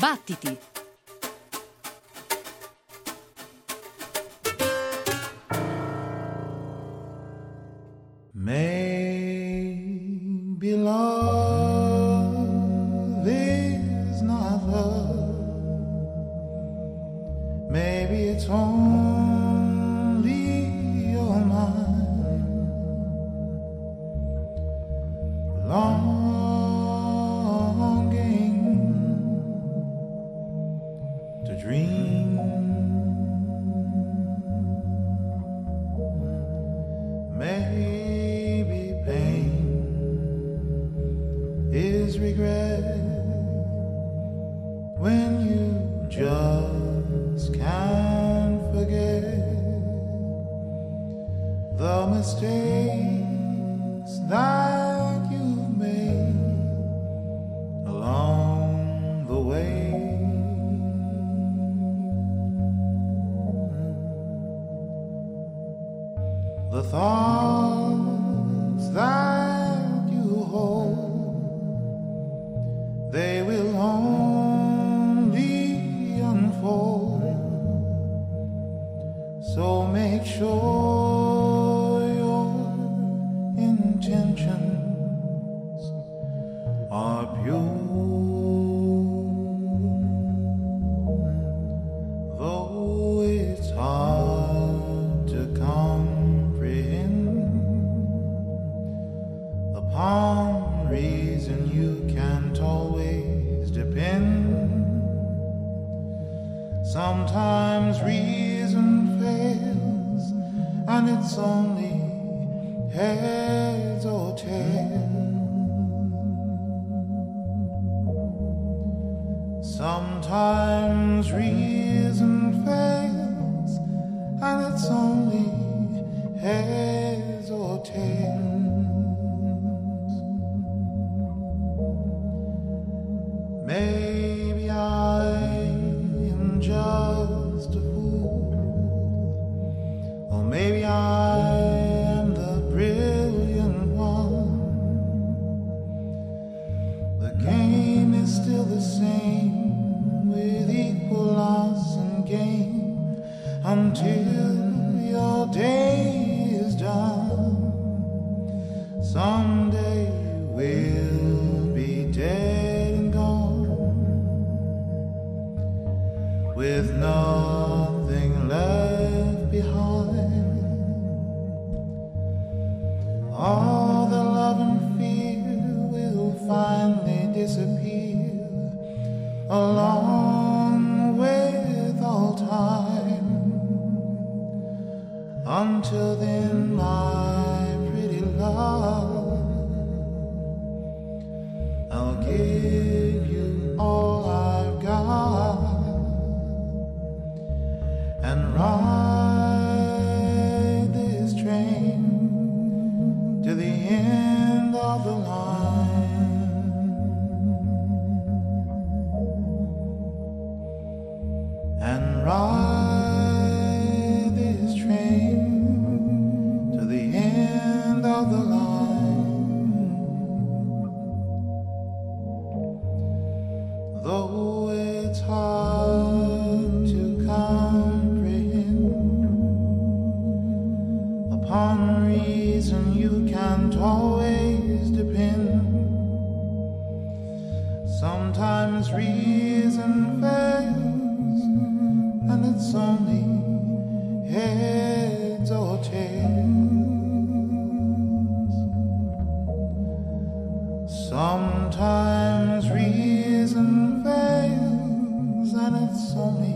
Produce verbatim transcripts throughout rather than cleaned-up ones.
Battiti! Maybe love is not love. Maybe it's only your mind longing to dream. Maybe pain is regret when you just can't forget the mistakes that you've made along the way. The thoughts that you hold, they will only unfold. So make sure your intentions are pure. Though it's hard to comprehend, upon reason you can't always depend. Sometimes reason fails, and it's only heads or tails. Sometimes reason fails, and it's only heads or tails. Maybe I am just a fool, or maybe I am the brilliant one. The game is still the same, with equal loss and gain, until your day is done. Someday we'll be dead and gone, with nothing left behind. All the love and fear will finally disappear, along with all time. Until then, my pretty love, I'll give you all I've got, and ride this train to the end of the line, and ride this train to the end of the line. Though it's hard to comprehend, upon reason you can't always depend. Sometimes reason fails, and it's only heads or tails. Sometimes reason fails, and it's only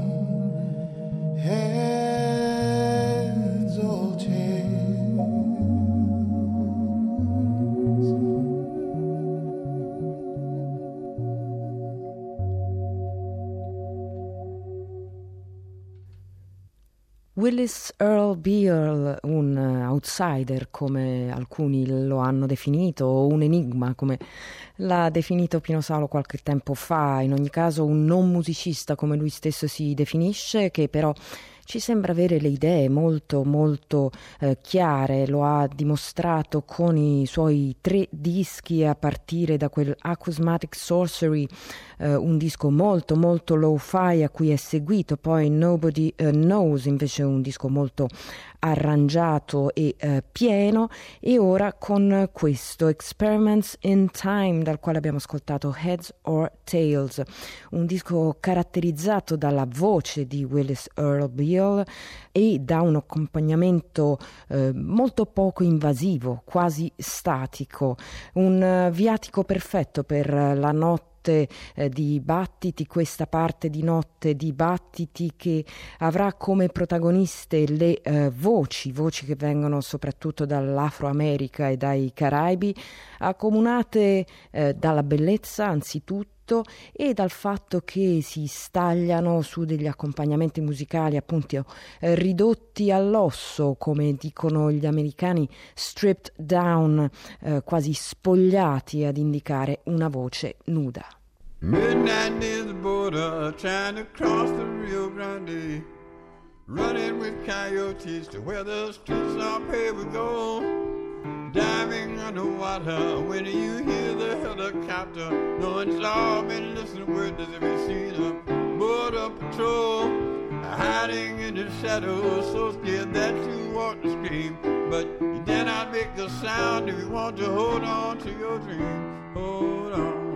heads or tails. Willis Earl Beale, un outsider come alcuni lo hanno definito, o un enigma come l'ha definito Pino Saulo qualche tempo fa, in ogni caso un non musicista come lui stesso si definisce, che però ci sembra avere le idee molto molto eh, chiare, lo ha dimostrato con i suoi tre dischi a partire da quel Acousmatic Sorcery, eh, un disco molto molto lo-fi a cui è seguito poi Nobody uh, Knows, invece un disco molto arrangiato e eh, pieno, e ora con questo Experiments in Time, dal quale abbiamo ascoltato Heads or Tails, un disco caratterizzato dalla voce di Willis Earl Beale e da un accompagnamento eh, molto poco invasivo, quasi statico, un uh, viatico perfetto per uh, la notte Eh, di battiti, questa parte di notte di battiti che avrà come protagoniste le eh, voci, voci che vengono soprattutto dall'Afro America e dai Caraibi, accomunate eh, dalla bellezza anzitutto e dal fatto che si stagliano su degli accompagnamenti musicali appunto eh, ridotti all'osso, come dicono gli americani, stripped down, eh, quasi spogliati, ad indicare una voce nuda. Midnight near the border, trying to cross the Rio Grande, running with coyotes to where the streets are paved with gold, diving underwater when you hear the helicopter, knowing it's all been listening witness if you see the border patrol, hiding in the shadows, so scared that you want to scream, but you dare not make a sound if you want to hold on to your dream. Hold on.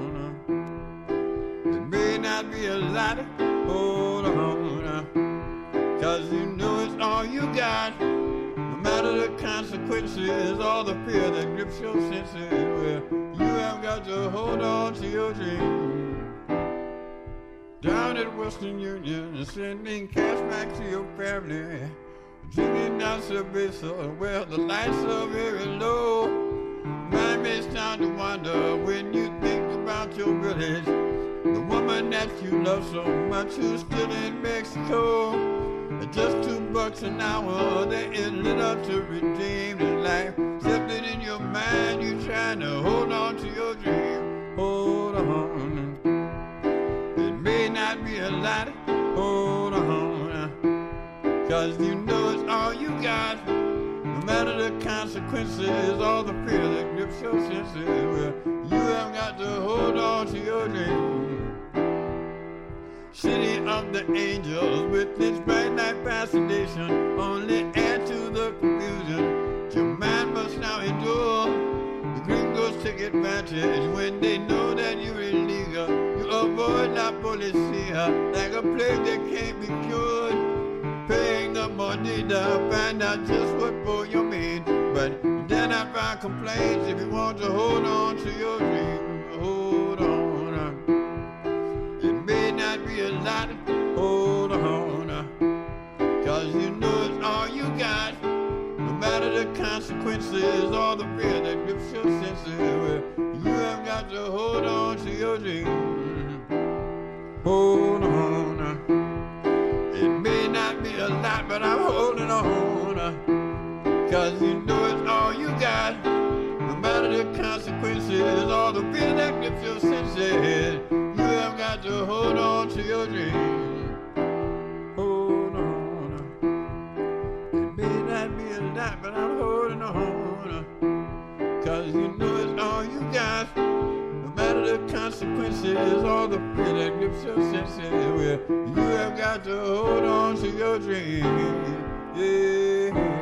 May not be a lot, hold on, cause you know it's all you got, no matter the consequences, all the fear that grips your senses, well, you have got to hold on to your dream. Down at Western Union, sending cash back to your family, drinking down Cerveza, well, the lights are very low, mind may start to wander when you think about your village, the woman that you love so much who's still in Mexico. Just two bucks an hour, they ain't lit up to redeem the life. Something in your mind, you trying to hold on to your dream. Hold on. It may not be a lot, hold on. Cause you know it's all you got. No matter the consequences, all the fear that grips your senses, well, you have got to hold on to your dream. City of the angels with its bright light fascination only add to the confusion. Your mind must now endure. The gringos take advantage when they know that you're illegal. You avoid la policia like a plague that can't be cured. Paying the money to find out just what for you mean. But you dare not find complaints if you want to hold on to your dream. Hold on. It may not be a lot, hold on. Cause you know it's all you got. No matter the consequences, all the fear that grips your senses, well, you have got to hold on to your dream. Hold on. It may not be a lot, but I'm holding on. Cause you know it's all you got. No matter the consequences, all the fear that grips your senses, you have got to hold on to your dream. Hold on. It may not be a lot, but I'm holding on. Cause you know it's all you got. No matter the consequences, all the fear that grips your senses, well, you have got to hold on to your dream. Yeah.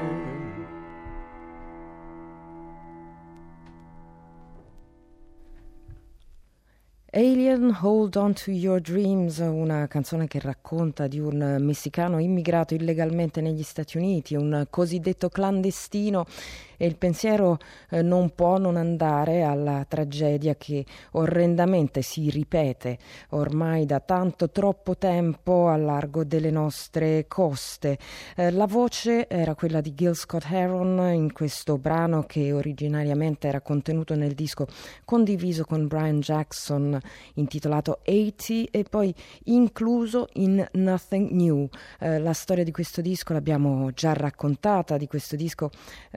Alien, Hold On To Your Dreams, una canzone che racconta di un messicano immigrato illegalmente negli Stati Uniti, un cosiddetto clandestino, e il pensiero eh, non può non andare alla tragedia che orrendamente si ripete ormai da tanto troppo tempo a largo delle nostre coste. Eh, la voce era quella di Gil Scott-Heron in questo brano che originariamente era contenuto nel disco condiviso con Brian Jackson intitolato ottanta e poi incluso in Nothing New. Eh, la storia di questo disco l'abbiamo già raccontata, di questo disco eh, che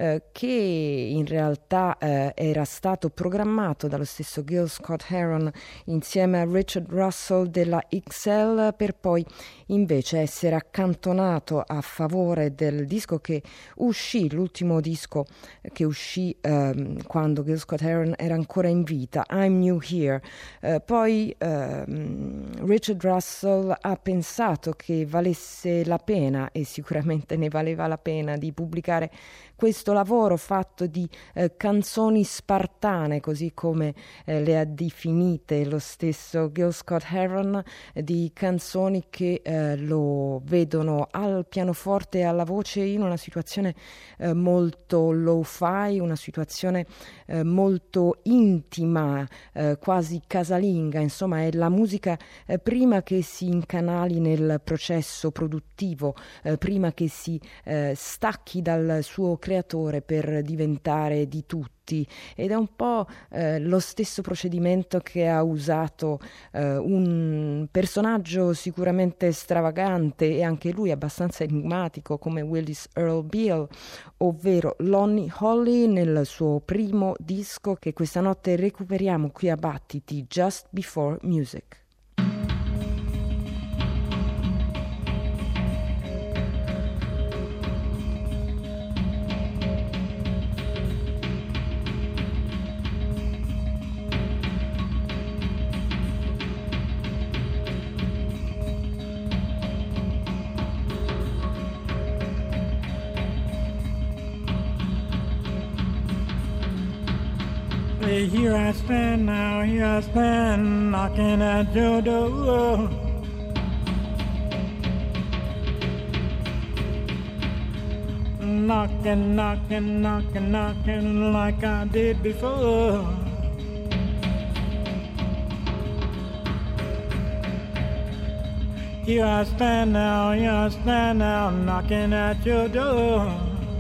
in realtà eh, era stato programmato dallo stesso Gil Scott-Heron insieme a Richard Russell della X L, per poi invece essere accantonato a favore del disco che uscì, l'ultimo disco che uscì ehm, quando Gil Scott-Heron era ancora in vita, I'm New Here. Eh, poi ehm, Richard Russell ha pensato che valesse la pena, e sicuramente ne valeva la pena, di pubblicare questo lavoro fatto di eh, canzoni spartane, così come eh, le ha definite lo stesso Gil Scott-Heron, eh, di canzoni che eh, lo vedono al pianoforte e alla voce in una situazione eh, molto lo-fi, una situazione eh, molto intima, eh, quasi casalinga. Insomma, è la musica eh, prima che si incanali nel processo produttivo, eh, prima che si eh, stacchi dal suo creatore per diventare di tutti, ed è un po' eh, lo stesso procedimento che ha usato eh, un personaggio sicuramente stravagante e anche lui abbastanza enigmatico come Willis Earl Beale, ovvero Lonnie Holley, nel suo primo disco che questa notte recuperiamo qui a Battiti, Just Before Music. Here I stand now, here I stand, knocking at your door. Knocking, knocking, knocking, knocking like I did before. Here I stand now, here I stand now, knocking at your door.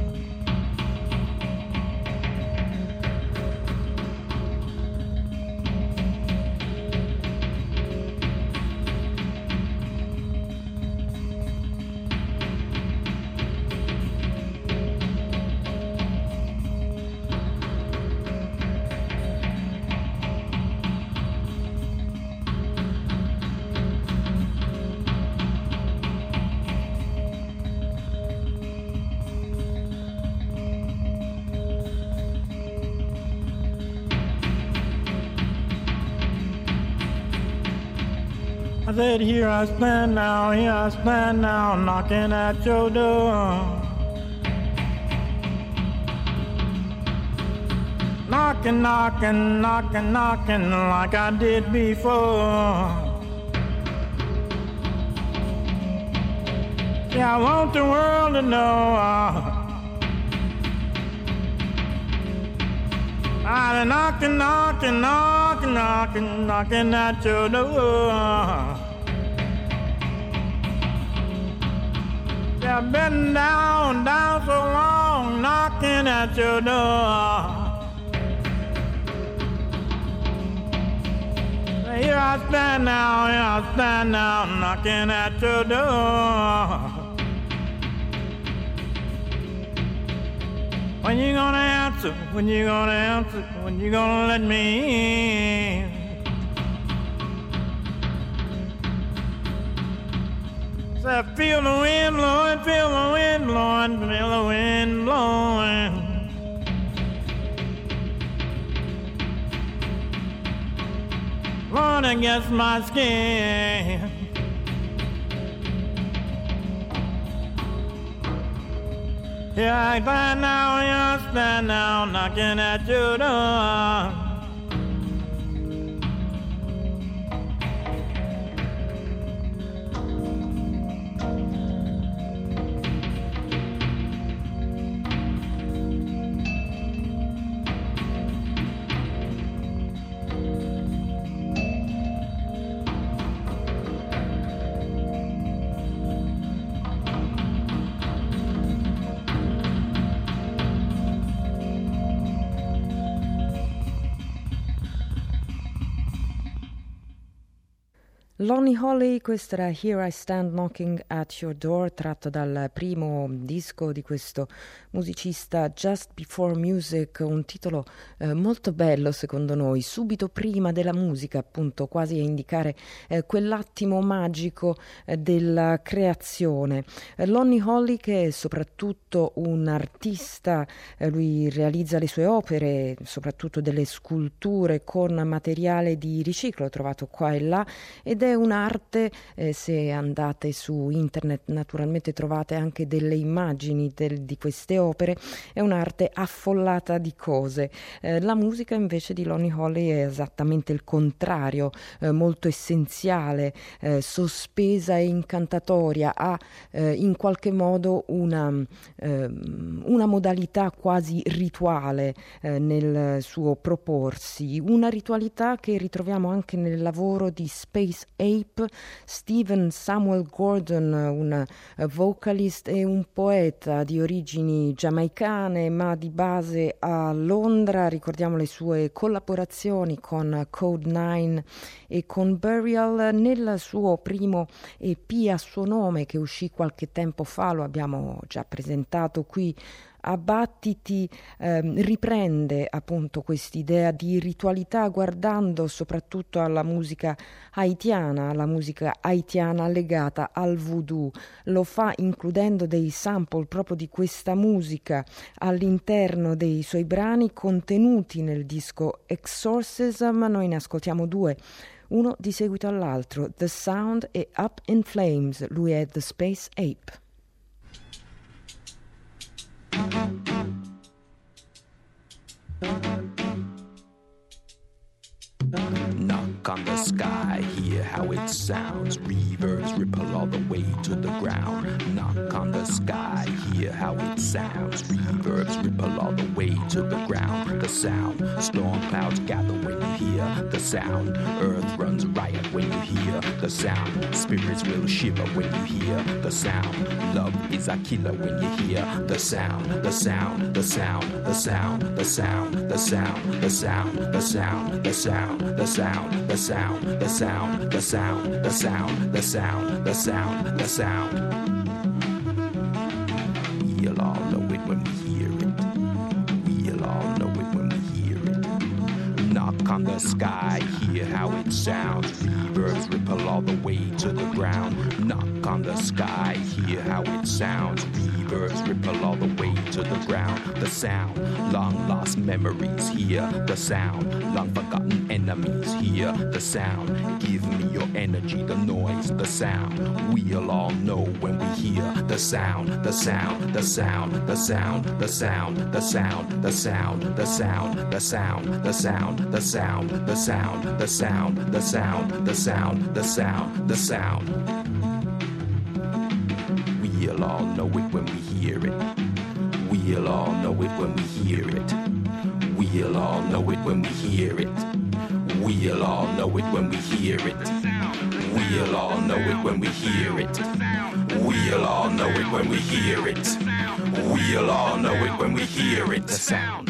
I said, here I stand now, here I stand now, knocking at your door. Knocking, knocking, knocking, knocking like I did before. Yeah, I want the world to know uh, I'm knocking, knocking, knocking, knocking, knocking at your door. Yeah, I've been down, down so long, knocking at your door. Here I stand now, here I stand now, knocking at your door. When you gonna answer? When you gonna answer? When you gonna let me in? So I feel the wind blowing, feel the wind blowing, feel the wind blowing. Blowing against my skin. Here I stand now, here I stand now, knocking at your door. Lonnie Holly, questa era Here I Stand Knocking at Your Door, tratto dal primo disco di questo musicista, Just Before Music, un titolo eh, molto bello secondo noi, subito prima della musica, appunto, quasi a indicare eh, quell'attimo magico eh, della creazione. Eh, Lonnie Holly, che è soprattutto un artista, eh, lui realizza le sue opere, soprattutto delle sculture con materiale di riciclo trovato qua e là, ed è è un'arte, eh, se andate su internet naturalmente trovate anche delle immagini del, di queste opere, è un'arte affollata di cose. Eh, la musica invece di Lonnie Holly è esattamente il contrario, eh, molto essenziale, eh, sospesa e incantatoria, ha eh, in qualche modo una, eh, una modalità quasi rituale eh, nel suo proporsi, una ritualità che ritroviamo anche nel lavoro di Space Ape. Stephen Samuel Gordon, un vocalist e un poeta di origini giamaicane ma di base a Londra. Ricordiamo le sue collaborazioni con Code nine e con Burial. Nel suo primo E P a suo nome, che uscì qualche tempo fa, lo abbiamo già presentato qui a Battiti, ehm, riprende appunto quest'idea di ritualità guardando soprattutto alla musica haitiana, alla musica haitiana legata al voodoo. Lo fa includendo dei sample proprio di questa musica all'interno dei suoi brani contenuti nel disco Exorcism. Noi ne ascoltiamo due, uno di seguito all'altro, The Sound e Up in Flames. Lui è The Space Ape. Knock on the sky, hear how it sounds. Reverbs ripple all the way to the ground. Knock on the sky, hear how it sounds. Reverbs ripple all the way to the ground. The sound, storm clouds gather when you hear the sound. Earth runs riot when you hear the sound. Spirits will shiver when you hear the sound. Love is a killer when you hear the sound. The sound, the sound, the sound, the sound, the sound, the sound, the sound, the sound, the sound, the sound, the sound, the sound, the sound, the sound, the sound, the sound. We'll all know it when we hear it. We'll all know it when we hear it. Knock on the sky, hear how it sounds. Reverbs ripple all the way to the ground. Knock on the sky, hear how it sounds. Reverbs ripple all the way to the ground. The sound, long lost memories, hear the sound. Long forgotten enemies, hear the sound. Give me your energy, the noise, the sound. We'll all know when we hear the sound, the sound, the sound, the sound, the sound, the sound, the sound, the sound, the sound, the sound, the sound, the sound, the sound, the sound, the sound, the sound, the sound. We'll all know it when we hear it. We'll all know it when we hear it. We'll all know it when we hear it. We'll all know it when we hear it. We'll all know it when we hear it. We'll all know it when we hear it. We'll all know it when we hear it. The sound.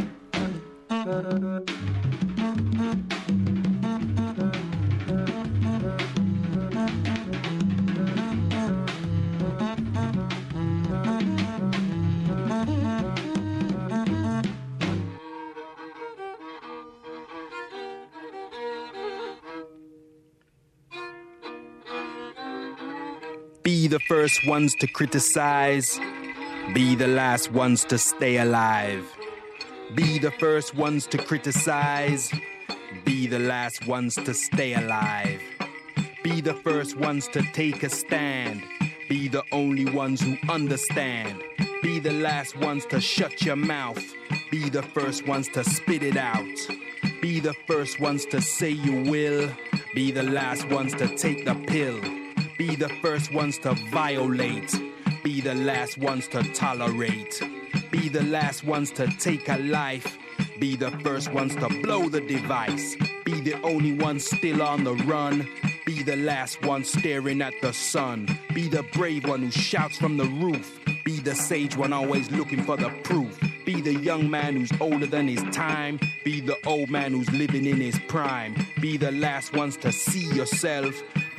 Be the first ones to criticize. Be the last ones to stay alive. Be the first ones to criticize. Be the last ones to stay alive. Be the first ones to take a stand. Be the only ones who understand. Be the last ones to shut your mouth. Be the first ones to spit it out. Be the first ones to say you will. Be the last ones to take the pill. Be the first ones to violate. Be the last ones to tolerate. Be the last ones to take a life. Be the first ones to blow the device. Be the only ones still on the run. Be the last one staring at the sun. Be the brave one who shouts from the roof. Be the sage one always looking for the proof. Be the young man who's older than his time. Be the old man who's living in his prime. Be the last ones to see yourself.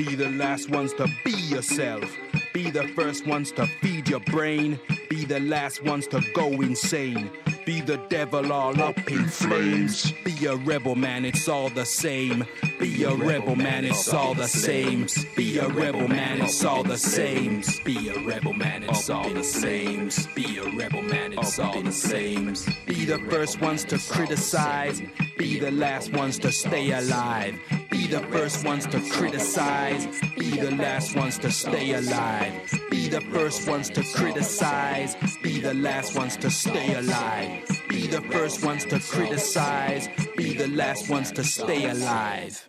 Be the last ones to be yourself. Be the first ones to feed your brain. Be the last ones to go insane. Be the devil all up in flames. Be a rebel, man, it's all the same. Be a rebel, man, it's all the same. Be a rebel, man, it's all the same. Be a rebel, man, it's all the same. Be a rebel, man, it's all the same. Be the first ones to criticize. Be the last ones to stay alive. Be the first ones to criticize. Be the last ones to stay alive. Be the first ones to criticize. Be the last ones to stay alive. Be the first ones to criticize. Be the last ones to stay alive.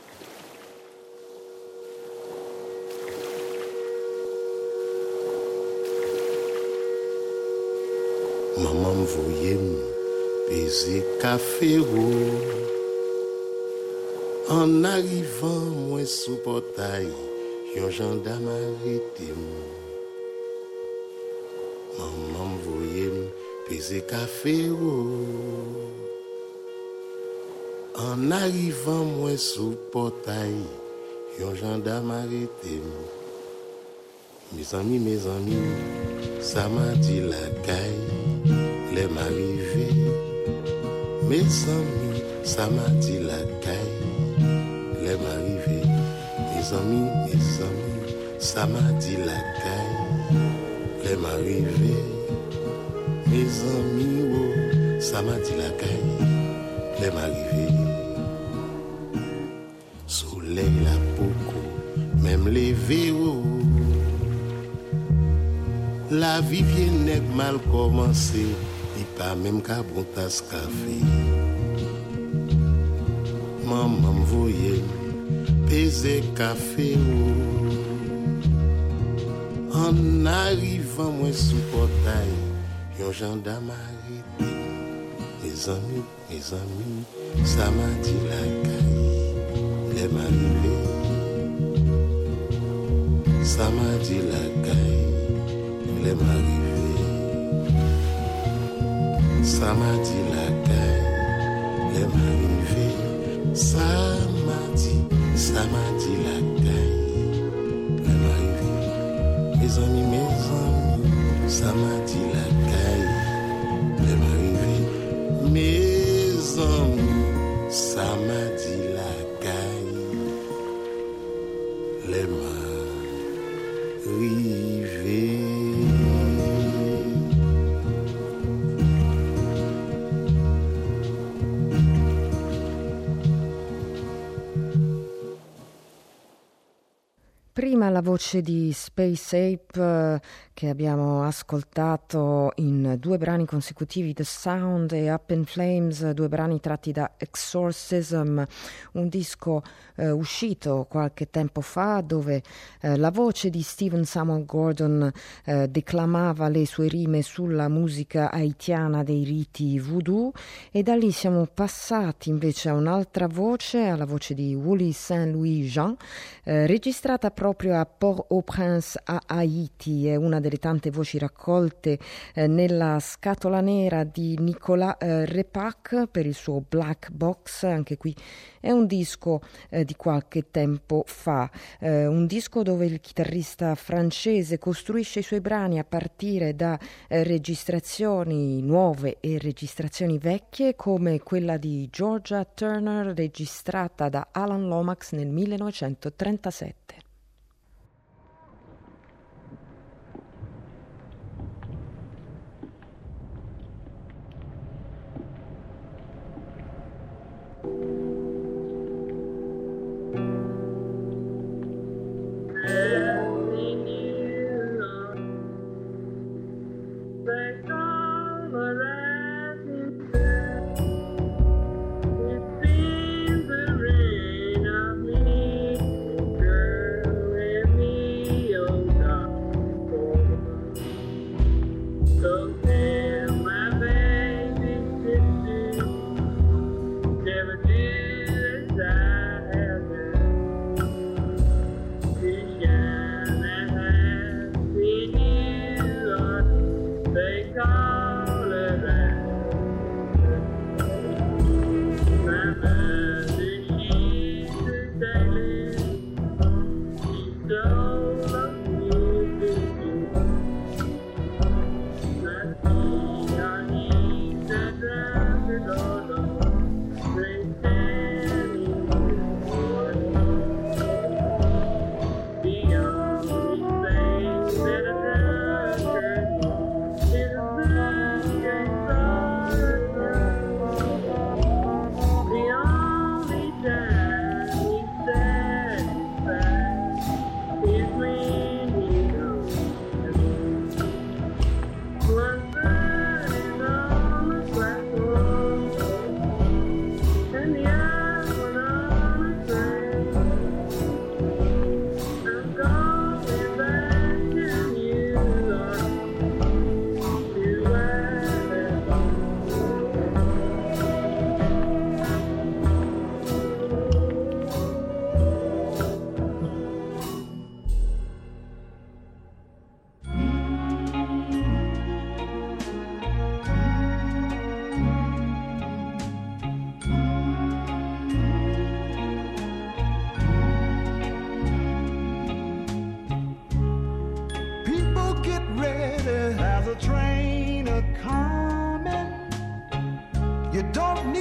Maman voyait baiser café roux. En arrivant, moi sous portail, yon gendarme arrêté moi. Maman voyait baiser café roux. En arrivant, moi sous portail, yon gendarme arrêté moi. Mes amis, mes amis, ça m'a dit la caille, les m'arriver. Mes amis, ça m'a dit la caille, les m'arriver. Mes amis, mes amis, ça m'a dit la caille, les m'arriver. Mes amis, oh, ça m'a dit la caille, les m'arriver. Soleil la beaucoup, même les véros. La vie vient nèg mal commencé, il pas même qu'à bon tasse café. Maman voyait peser café en arrivant moi sous portail, yon gendarme arrêté. Mes amis, mes amis, ça m'a dit la caille, les m'arriver. Ça m'a dit la caille. Les m'arriver, ça m'a dit la caille, les m'arriver, ça m'a dit, ça m'a dit la caille, les m'arriver, mes amis, mes amis, ça m'a dit la caille, les m'arriver, mes amis, ça m'a dit la caille, les m'arriver. Prima la voce di Space Ape eh, che abbiamo ascoltato in due brani consecutivi, The Sound e Up in Flames, due brani tratti da Exorcism, un disco eh, uscito qualche tempo fa dove eh, la voce di Stephen Samuel Gordon eh, declamava le sue rime sulla musica haitiana dei riti voodoo, e da lì siamo passati invece a un'altra voce, alla voce di Wooly Saint Louis Jean, eh, registrata proprio a Port-au-Prince a Haiti. È una delle tante voci raccolte eh, nella scatola nera di Nicolas eh, Repac per il suo Black Box. Anche qui è un disco eh, di qualche tempo fa, eh, un disco dove il chitarrista francese costruisce i suoi brani a partire da eh, registrazioni nuove e registrazioni vecchie, come quella di Georgia Turner registrata da Alan Lomax nel millenovecentotrentasette. It seems the rain of me, girl.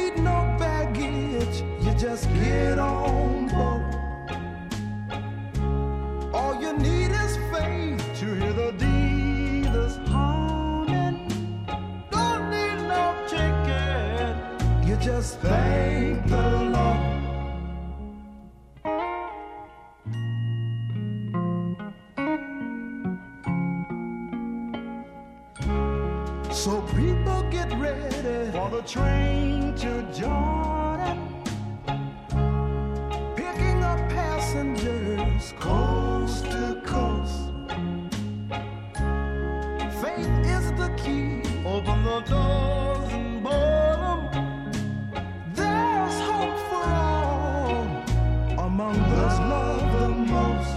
need no baggage, you just get on board. All you need is faith to hear the dealers humming. Don't need no ticket, you just thank the Lord. So people get ready for the train to Jordan, picking up passengers coast to coast. Faith is the key, open the doors and board them. There's hope for all among those loved the most.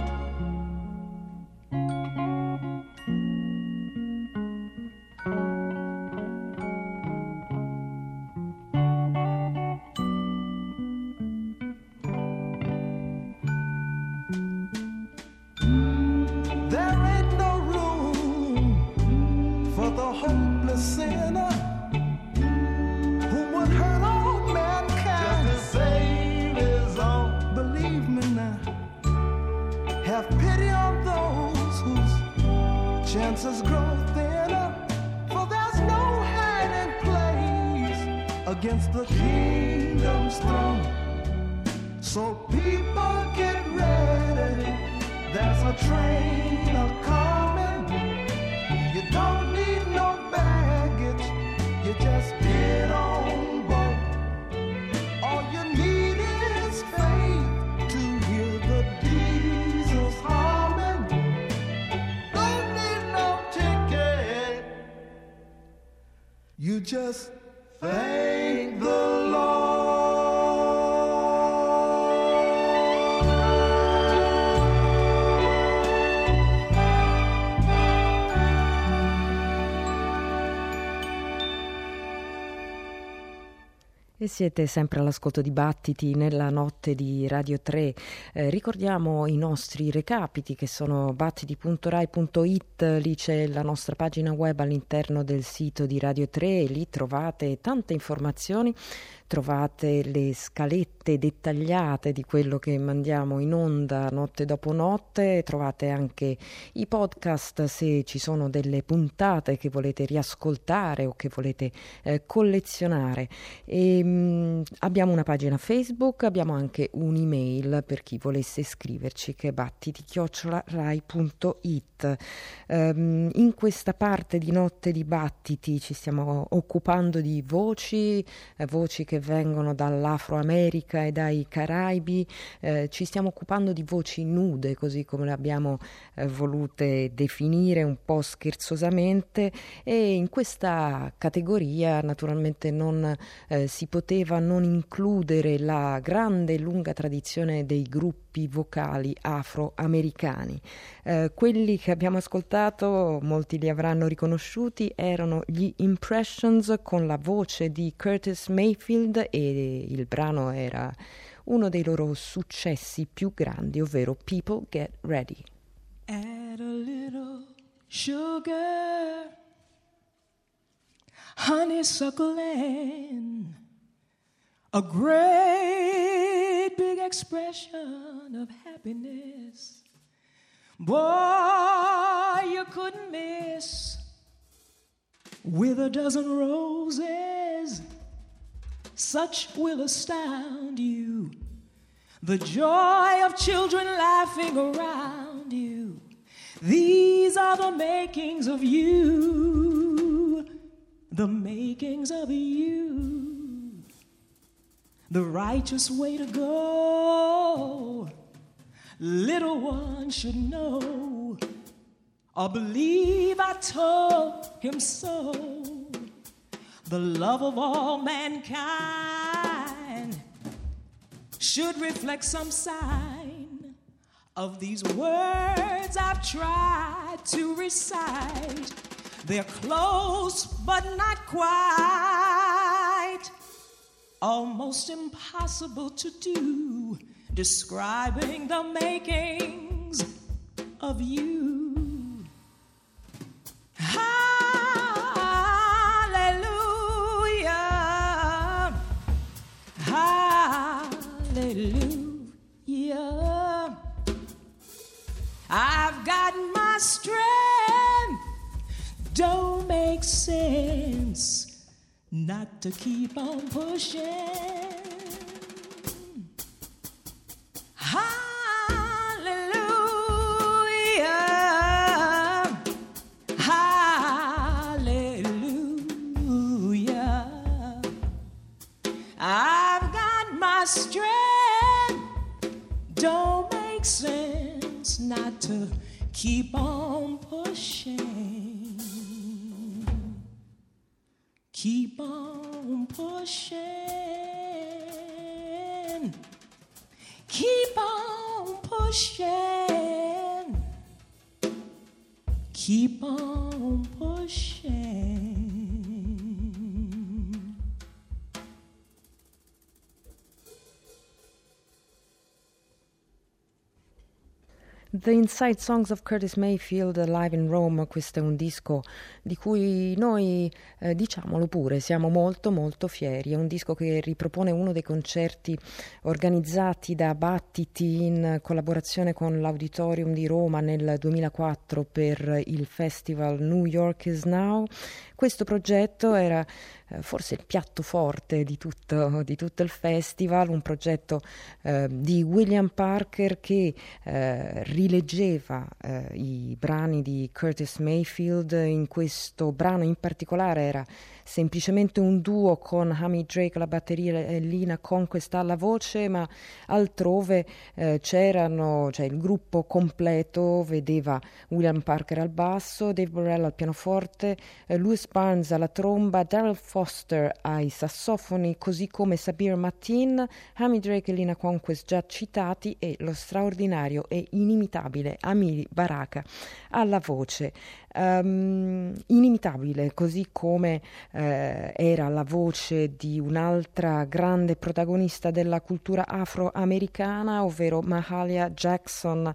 Sinner who would hurt all mankind just to save his own. Believe me now, have pity on those whose chances grow thinner, for there's no hiding place against the kingdom's throne. So people get ready, there's a train a-coming. You don't need no baggage, you just get on board. All you need is faith to hear the diesels humming. Don't need no ticket, you just thank the Lord. E siete sempre all'ascolto di Battiti nella notte di Radio tre. Eh, ricordiamo i nostri recapiti che sono battiti punto rai punto it, lì c'è la nostra pagina web all'interno del sito di Radio tre, lì trovate tante informazioni, trovate le scalette dettagliate di quello che mandiamo in onda notte dopo notte, trovate anche i podcast se ci sono delle puntate che volete riascoltare o che volete eh, collezionare. E abbiamo una pagina Facebook, abbiamo anche un'email per chi volesse scriverci, che è battiti chiocciola rai punto it. Um, in questa parte di Notte di Battiti ci stiamo occupando di voci, eh, voci che vengono dall'Afro America e dai Caraibi, eh, ci stiamo occupando di voci nude, così come le abbiamo eh, volute definire un po' scherzosamente, e in questa categoria naturalmente non eh, si poteva non includere la grande e lunga tradizione dei gruppi vocali afroamericani. Eh, quelli che abbiamo ascoltato, molti li avranno riconosciuti, erano gli Impressions con la voce di Curtis Mayfield, e il brano era uno dei loro successi più grandi, ovvero People Get Ready. Add a little sugar, honeysuckle and a great big expression of happiness. Boy, you couldn't miss with a dozen roses. Such will astound you. The joy of children laughing around you. These are the makings of you. The makings of you. The righteous way to go. Little one should know, or believe I told him so. The love of all mankind should reflect some sign of these words I've tried to recite. They're close but not quite, almost impossible to do, describing the makings of you. Hallelujah. hallelujah. I've got my strength, don't make sense not to keep on pushing. Hallelujah, hallelujah. I've got my strength, don't make sense not to keep on pushing. Keep on pushing. Keep on pushing. Keep on pushing. The Inside Songs of Curtis Mayfield Live in Rome, questo è un disco di cui noi, eh, diciamolo pure, siamo molto molto fieri. È un disco che ripropone uno dei concerti organizzati da Battiti in collaborazione con l'Auditorium di Roma nel duemilaquattro per il festival New York Is Now. Questo progetto era eh, forse il piatto forte di tutto, di tutto il festival, un progetto eh, di William Parker che eh, rileggeva eh, i brani di Curtis Mayfield. In questo brano in particolare era semplicemente un duo con Hamid Drake alla batteria e Lina Conquest alla voce, ma altrove eh, c'erano, cioè il gruppo completo vedeva William Parker al basso, Dave Borrell al pianoforte, eh, Louis Barnes alla tromba, Daryl Foster ai sassofoni, così come Sabir Matin, Hamid Drake e Lina Conquest già citati e lo straordinario e inimitabile Amiri Baraka alla voce. Um, inimitabile, così come eh, era la voce di un'altra grande protagonista della cultura afroamericana, ovvero Mahalia Jackson.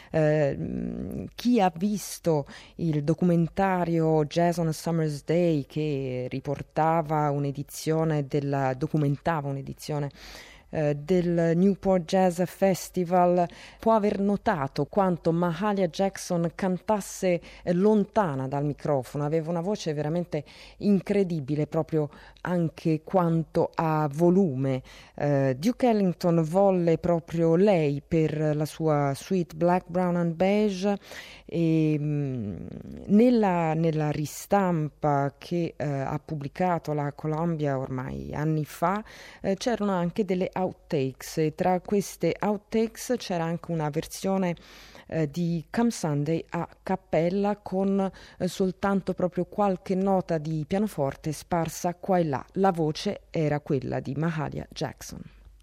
Eh, chi ha visto il documentario Jazz on a Summer's Day, che riportava un'edizione della, documentava un'edizione del Newport Jazz Festival, può aver notato quanto Mahalia Jackson cantasse lontana dal microfono. Aveva una voce veramente incredibile, proprio anche quanto a volume. eh, Duke Ellington volle proprio lei per la sua suite Black, Brown and Beige, e mh, nella, nella ristampa che eh, ha pubblicato la Columbia ormai anni fa eh, c'erano anche delle outtakes, e tra queste outtakes c'era anche una versione eh, di Come Sunday a cappella con eh, soltanto proprio qualche nota di pianoforte sparsa qua e là. La voce era quella di Mahalia Jackson.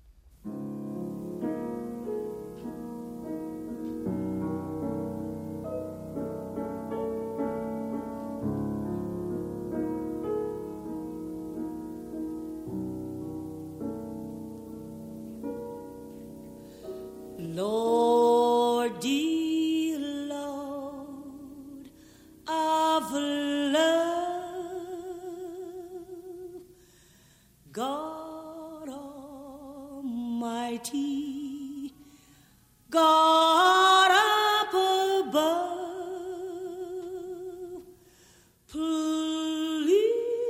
Lord, dear Lord of love, God Almighty, God up above, please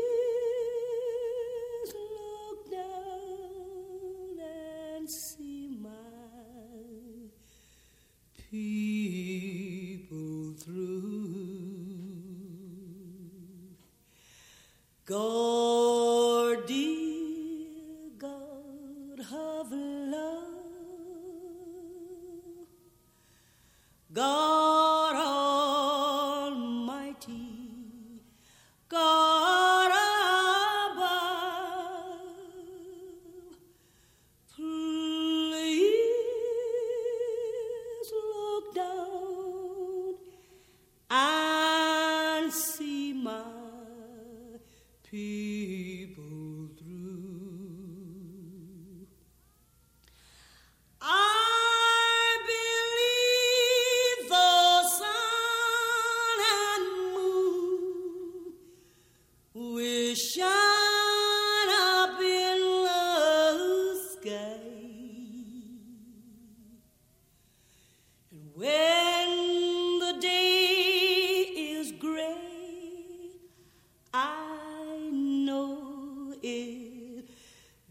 look down and see my people through. God, dear God of love, God Almighty, God above, please look down and see my people.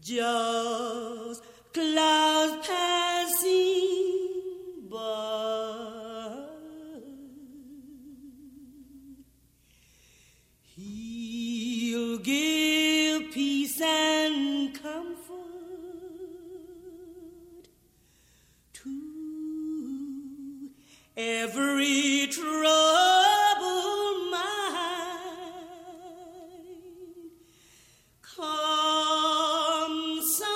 just clouds passing by. He'll give peace and comfort to every troubled mind. Come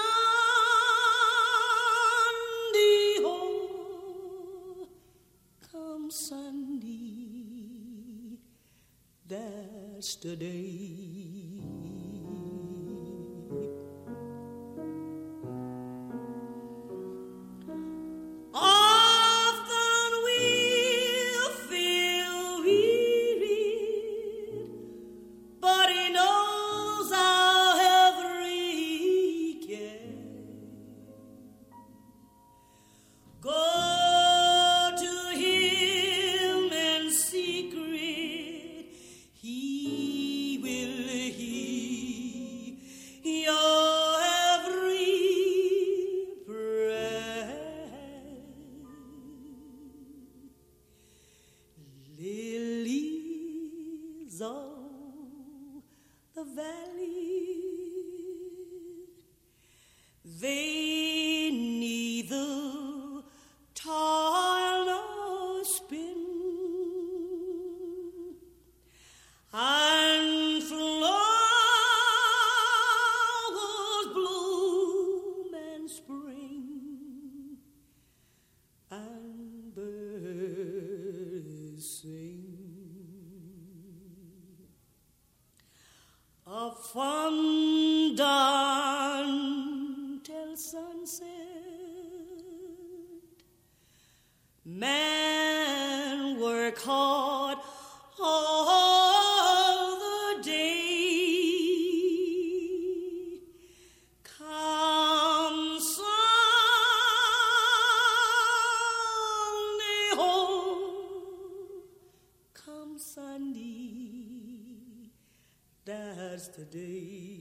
Sunday, oh, come Sunday, that's the day. Often we'll feel wearied, but He knows our every care. Go to Him in secret, He will hear your every prayer. Lilies of the valley, they neither toil nor spin, and flowers bloom in spring, and birds sing. A from dawn till sunset, men work hard all the day. Come Sunday, oh, come Sunday, that's the day.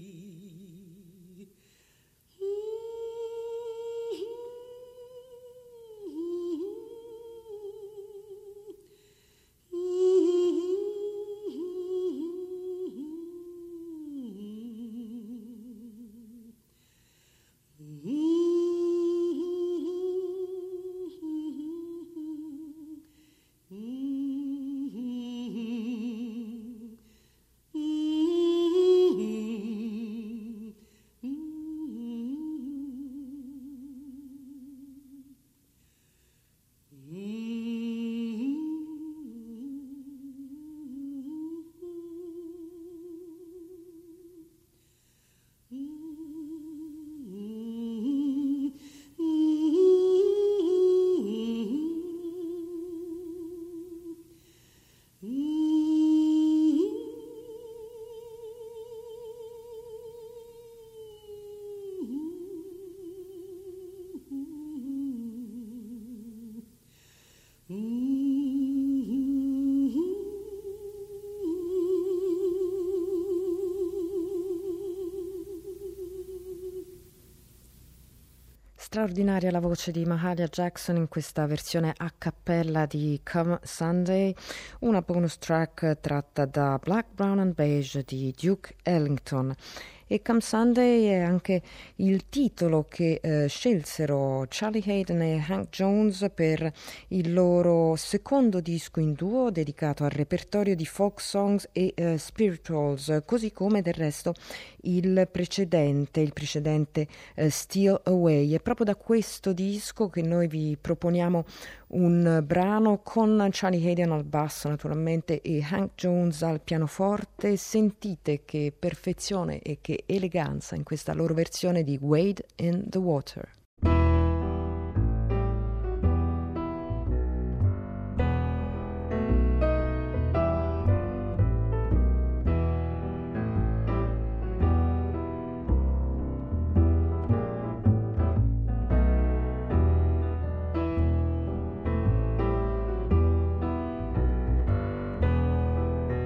Straordinaria la voce di Mahalia Jackson in questa versione a cappella di Come Sunday, una bonus track tratta da Black, Brown and Beige di Duke Ellington. E Come Sunday è anche il titolo che eh, scelsero Charlie Haden e Hank Jones per il loro secondo disco in duo dedicato al repertorio di folk songs e eh, spirituals, così come del resto il precedente, il precedente eh, Steal Away. È proprio da questo disco che noi vi proponiamo un brano con Charlie Haden al basso naturalmente e Hank Jones al pianoforte. Sentite che perfezione e che eleganza in questa loro versione di Wade in the Water.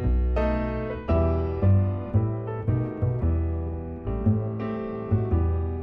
Thank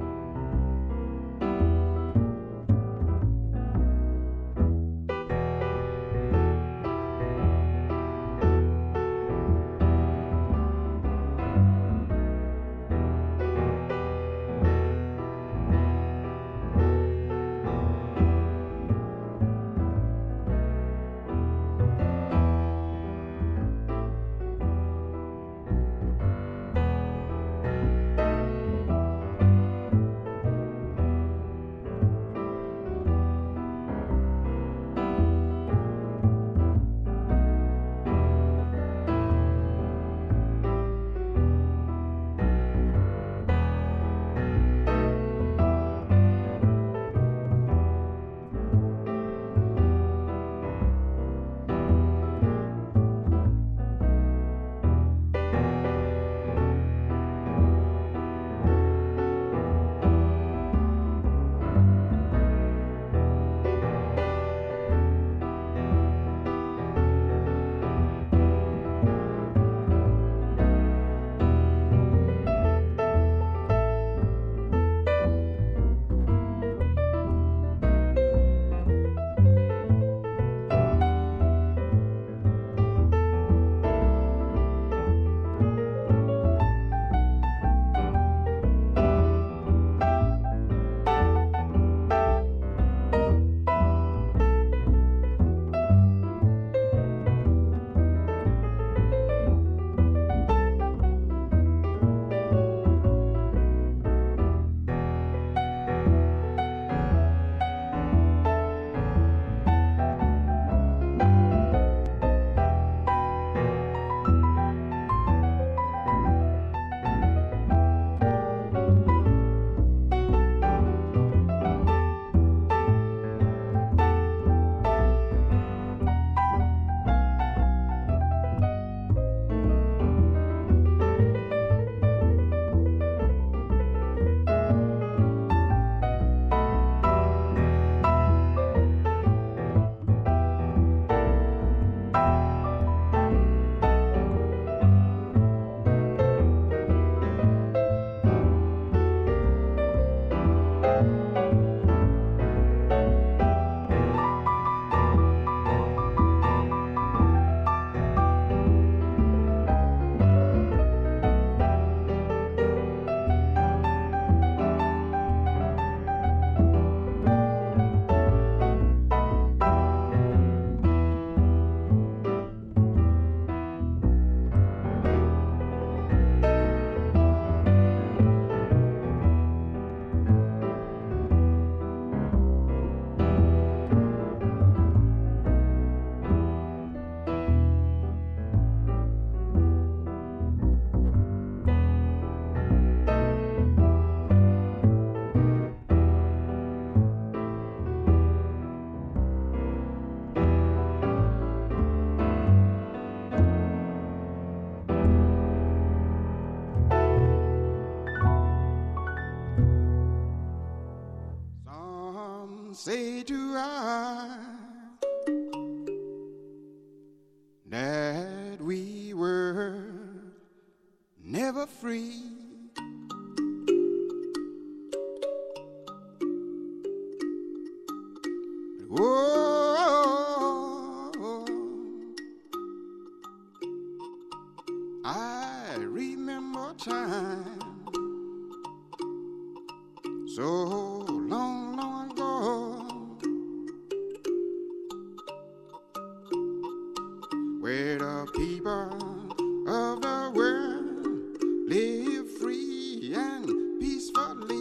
say do I, that we were never free. Oh, I remember time so long, long ago, where the people of the world live free and peacefully.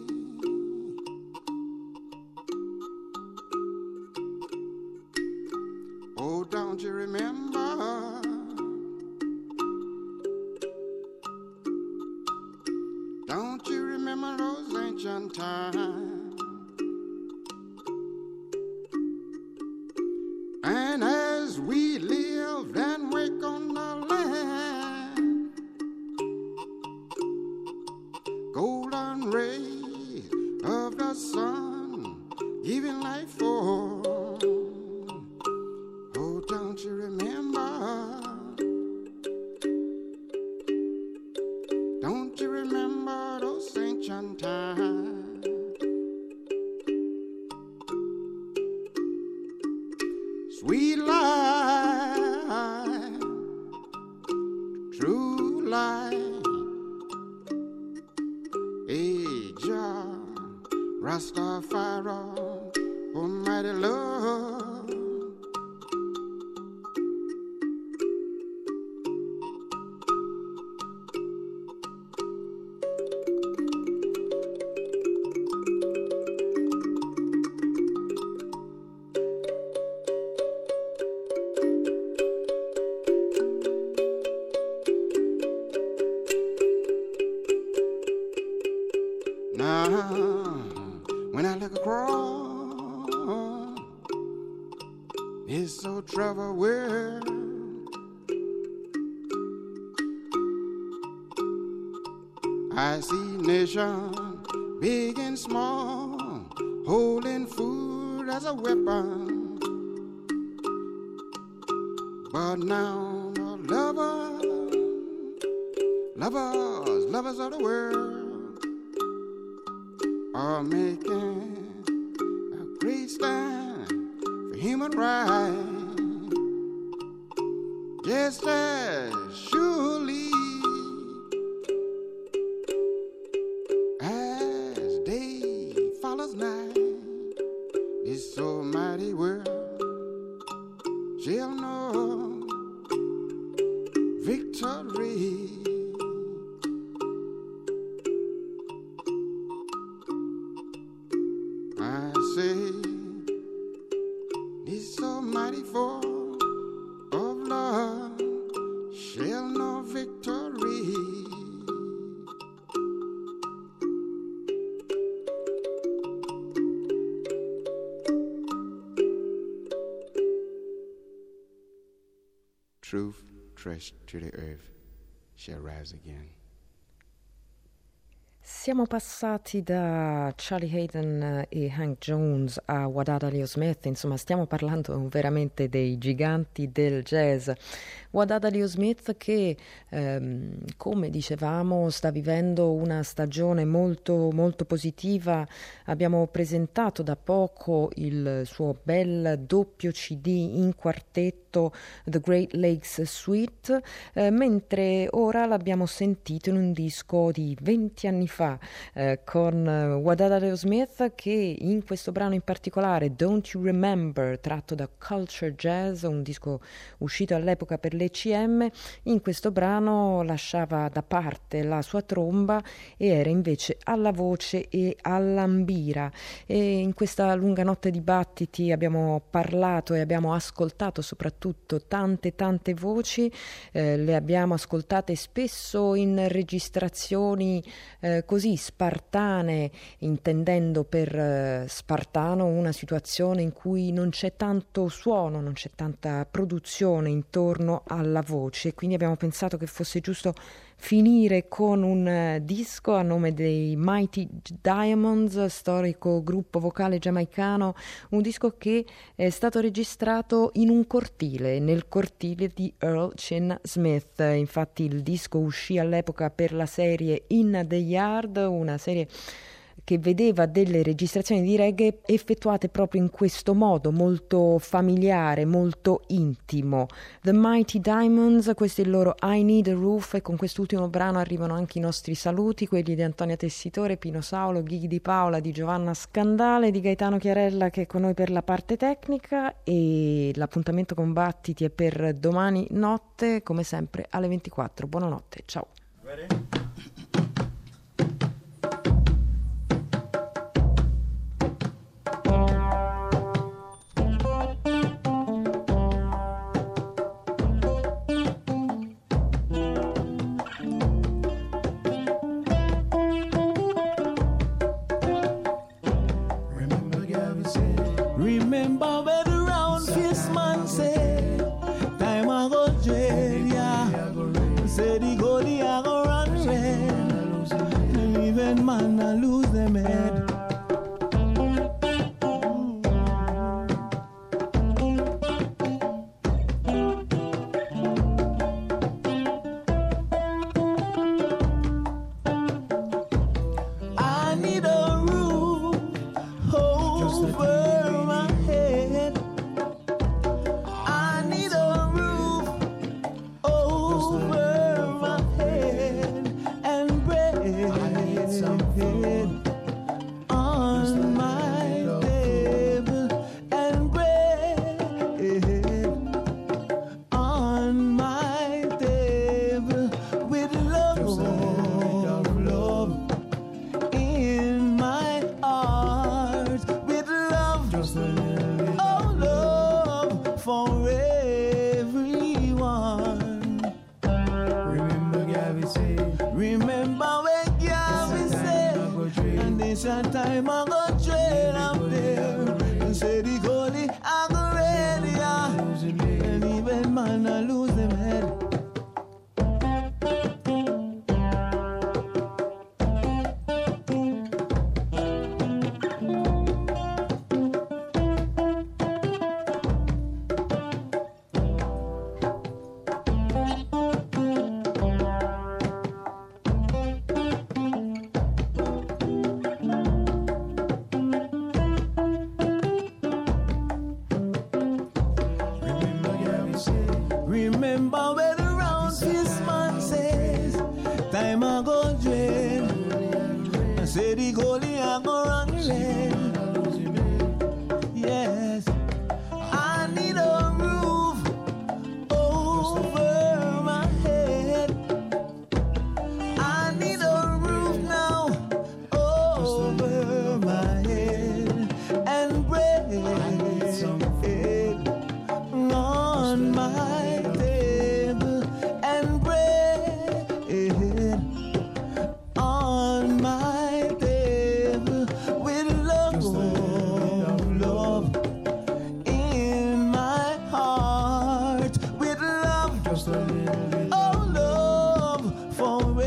Oh, don't you remember? Don't you remember those ancient times? And as we lived and wake on the land, golden rays of the sun giving life forth. Oh, don't you remember? Don't you remember those ancient times? Sweet life, true life, age of Rastafari, almighty love. Now, when I look across this so troubled world, I see nations big and small holding food as a weapon. But now the lovers, lovers, lovers of the world are making a great stand for human rights, just as surely as day follows night. This almighty world shall know victory. I say, this almighty force of love shall know victory. Truth, trust to the earth, shall rise again. Siamo passati da Charlie Haden e Hank Jones a Wadada Leo Smith, insomma stiamo parlando veramente dei giganti del jazz. Wadada Leo Smith che, ehm, come dicevamo, sta vivendo una stagione molto, molto positiva. Abbiamo presentato da poco il suo bel doppio C D in quartetto, The Great Lakes Suite, eh, mentre ora l'abbiamo sentito in un disco di venti anni fa eh, con Wadada Leo Smith, che in questo brano in particolare, Don't You Remember, tratto da Culture Jazz, un disco uscito all'epoca per l'E C M, in questo brano lasciava da parte la sua tromba e era invece alla voce e all'ambira. E in questa lunga notte di battiti abbiamo parlato e abbiamo ascoltato soprattutto tante tante voci, eh, le abbiamo ascoltate spesso in registrazioni eh, così spartane, intendendo per eh, spartano una situazione in cui non c'è tanto suono, non c'è tanta produzione intorno alla voce, quindi abbiamo pensato che fosse giusto finire con un uh, disco a nome dei Mighty Diamonds, storico gruppo vocale giamaicano, un disco che è stato registrato in un cortile, nel cortile di Earl Chin Smith. Infatti il disco uscì all'epoca per la serie In the Yard, una serie che vedeva delle registrazioni di reggae effettuate proprio in questo modo, molto familiare, molto intimo. The Mighty Diamonds, questo è il loro I Need a Roof, e con quest'ultimo brano arrivano anche i nostri saluti, quelli di Antonia Tessitore, Pino Saulo, Ghighi Di Paola, di Giovanna Scandale, di Gaetano Chiarella che è con noi per la parte tecnica, e l'appuntamento con Battiti è per domani notte, come sempre alle ventiquattro. Buonanotte, ciao. Ready? Remember where the round face man said, time I go jail, yeah. Said he go the I go run red, and even man I lose them head. I need a roof over my head. I need a roof over my head and bread on my table and bread on my table with love, love in my heart with love, oh love for everyone. Remember Gabby said, remember when Gabby said, and this a time I go train up there, and said he go the I go ready, yeah. And even man I lose them head. Remember where the round face man says, time I go dread. I said the goalie I go run red. Yes, I need a roof over my head. I need a roof now over my head and bread on my table and bread on my table with love, love in my heart with love, oh love for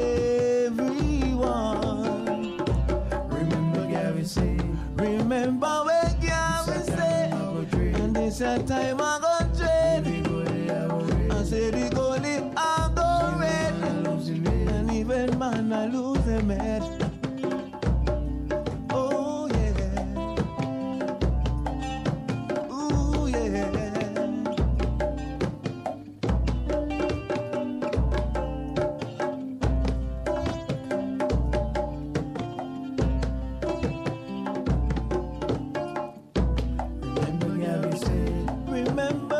everyone. Remember Gary said, remember when Gary said, and this a time I go dread. I said the goalie I go red, and even man I lose them head. Oh yeah, ooh yeah. Remember Gary said, remember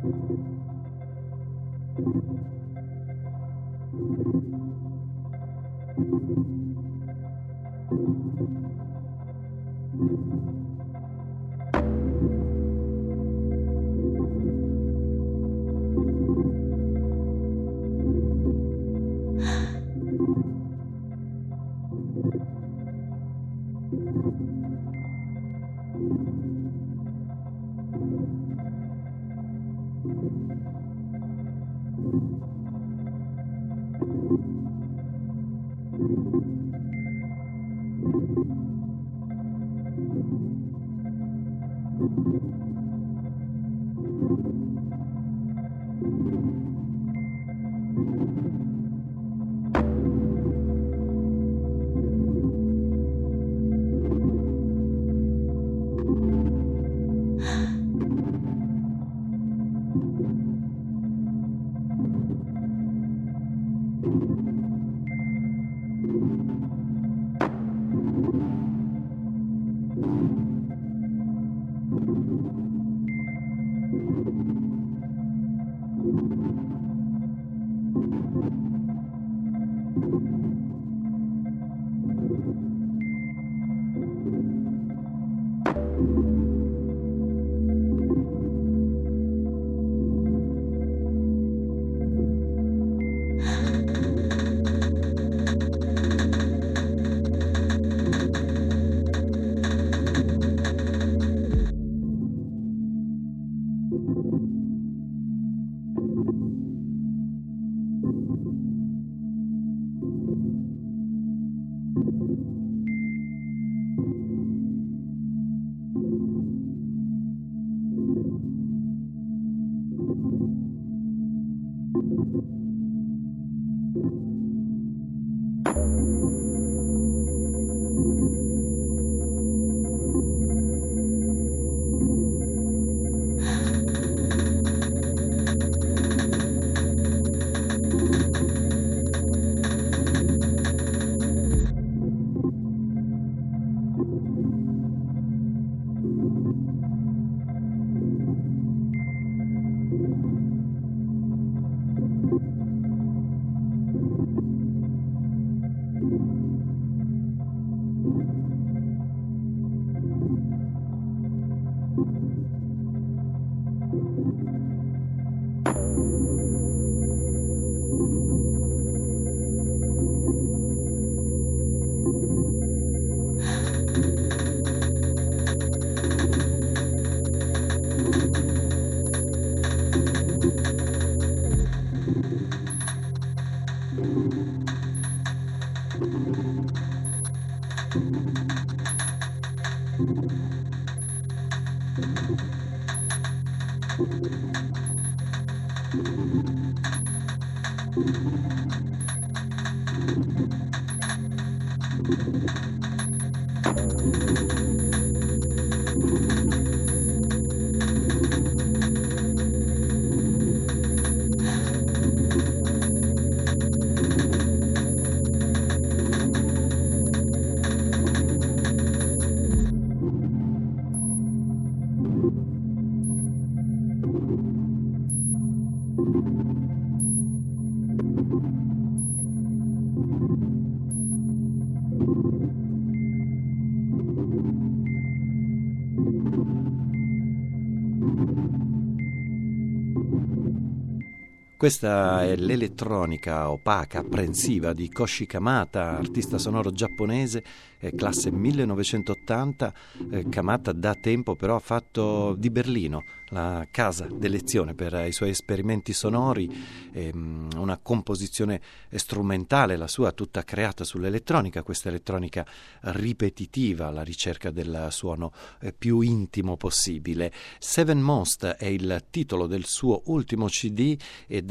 Questa è l'elettronica opaca, apprensiva di Koshi Kamata, artista sonoro giapponese, eh, classe millenovecentottanta. Eh, Kamata da tempo però ha fatto di Berlino la casa d'elezione per eh, i suoi esperimenti sonori, ehm, una composizione strumentale, la sua tutta creata sull'elettronica, questa elettronica ripetitiva alla ricerca del suono eh, più intimo possibile. Seven Most è il titolo del suo ultimo C D ed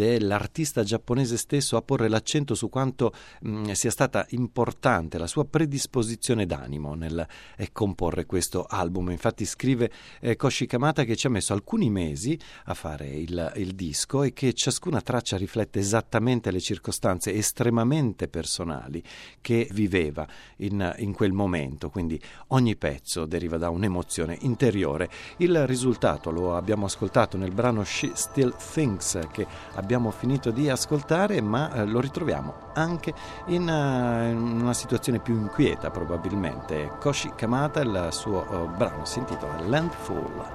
è l'artista giapponese stesso a porre l'accento su quanto mh, sia stata importante la sua predisposizione d'animo nel eh, comporre questo album. Infatti scrive eh, Koshi Kamata che ci ha messo alcuni mesi a fare il, il disco e che ciascuna traccia riflette esattamente le circostanze estremamente personali che viveva in, in quel momento, quindi ogni pezzo deriva da un'emozione interiore. Il risultato lo abbiamo ascoltato nel brano She Still Thinks, che abbiamo finito di ascoltare, ma eh, lo ritroviamo anche in, uh, in una situazione più inquieta probabilmente. Koshi Kamata, il suo uh, brano si intitola Landfall.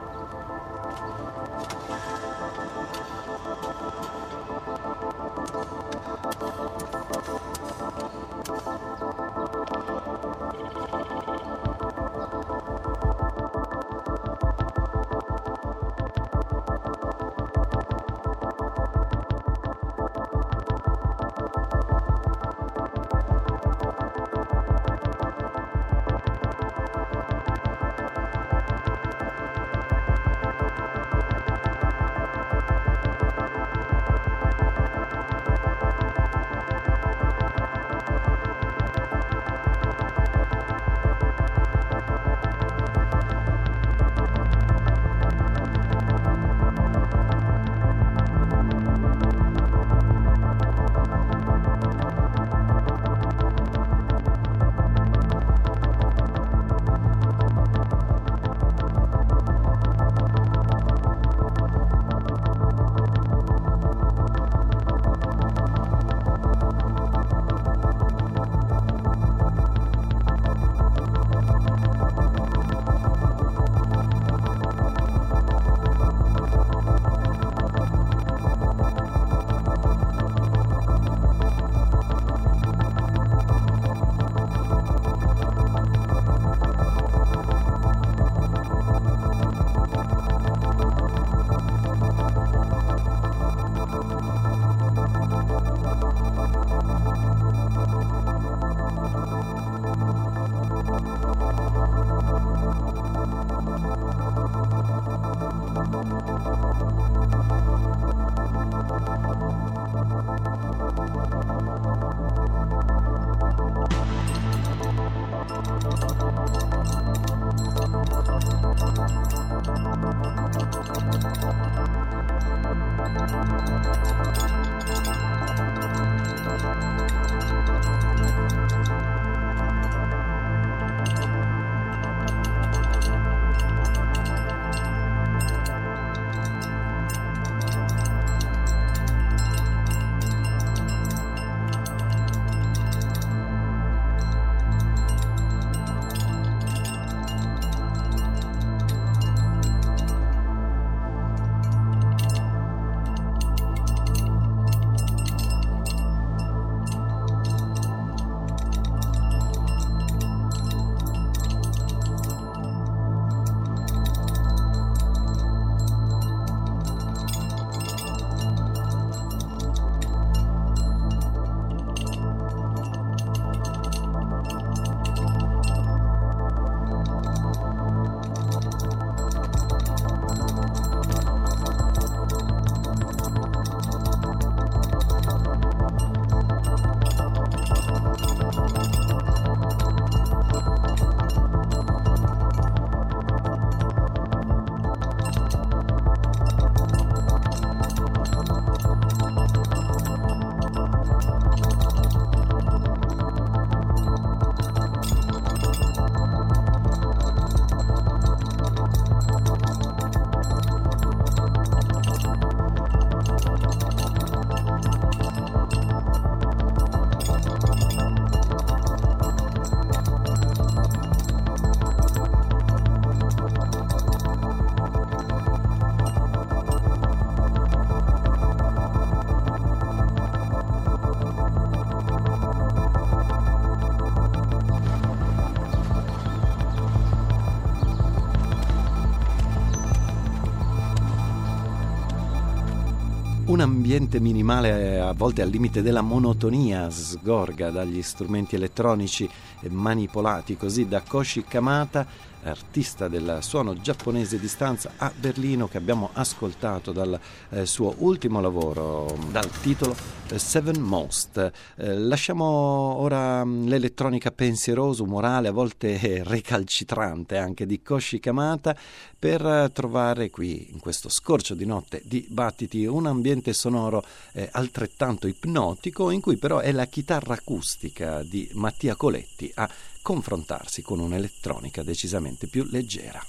un ambiente minimale, a volte al limite della monotonia, sgorga dagli strumenti elettronici manipolati così da Koshi Kamata. artista del suono giapponese di stanza a Berlino, che abbiamo ascoltato dal eh, suo ultimo lavoro dal titolo eh, Seven Most. Eh, lasciamo ora mh, l'elettronica pensierosa, umorale, a volte recalcitrante anche, di Koshi Kamata, per eh, trovare qui in questo scorcio di notte di battiti un ambiente sonoro eh, altrettanto ipnotico, in cui però è la chitarra acustica di Mattia Coletti a confrontarsi con un'elettronica decisamente più leggera.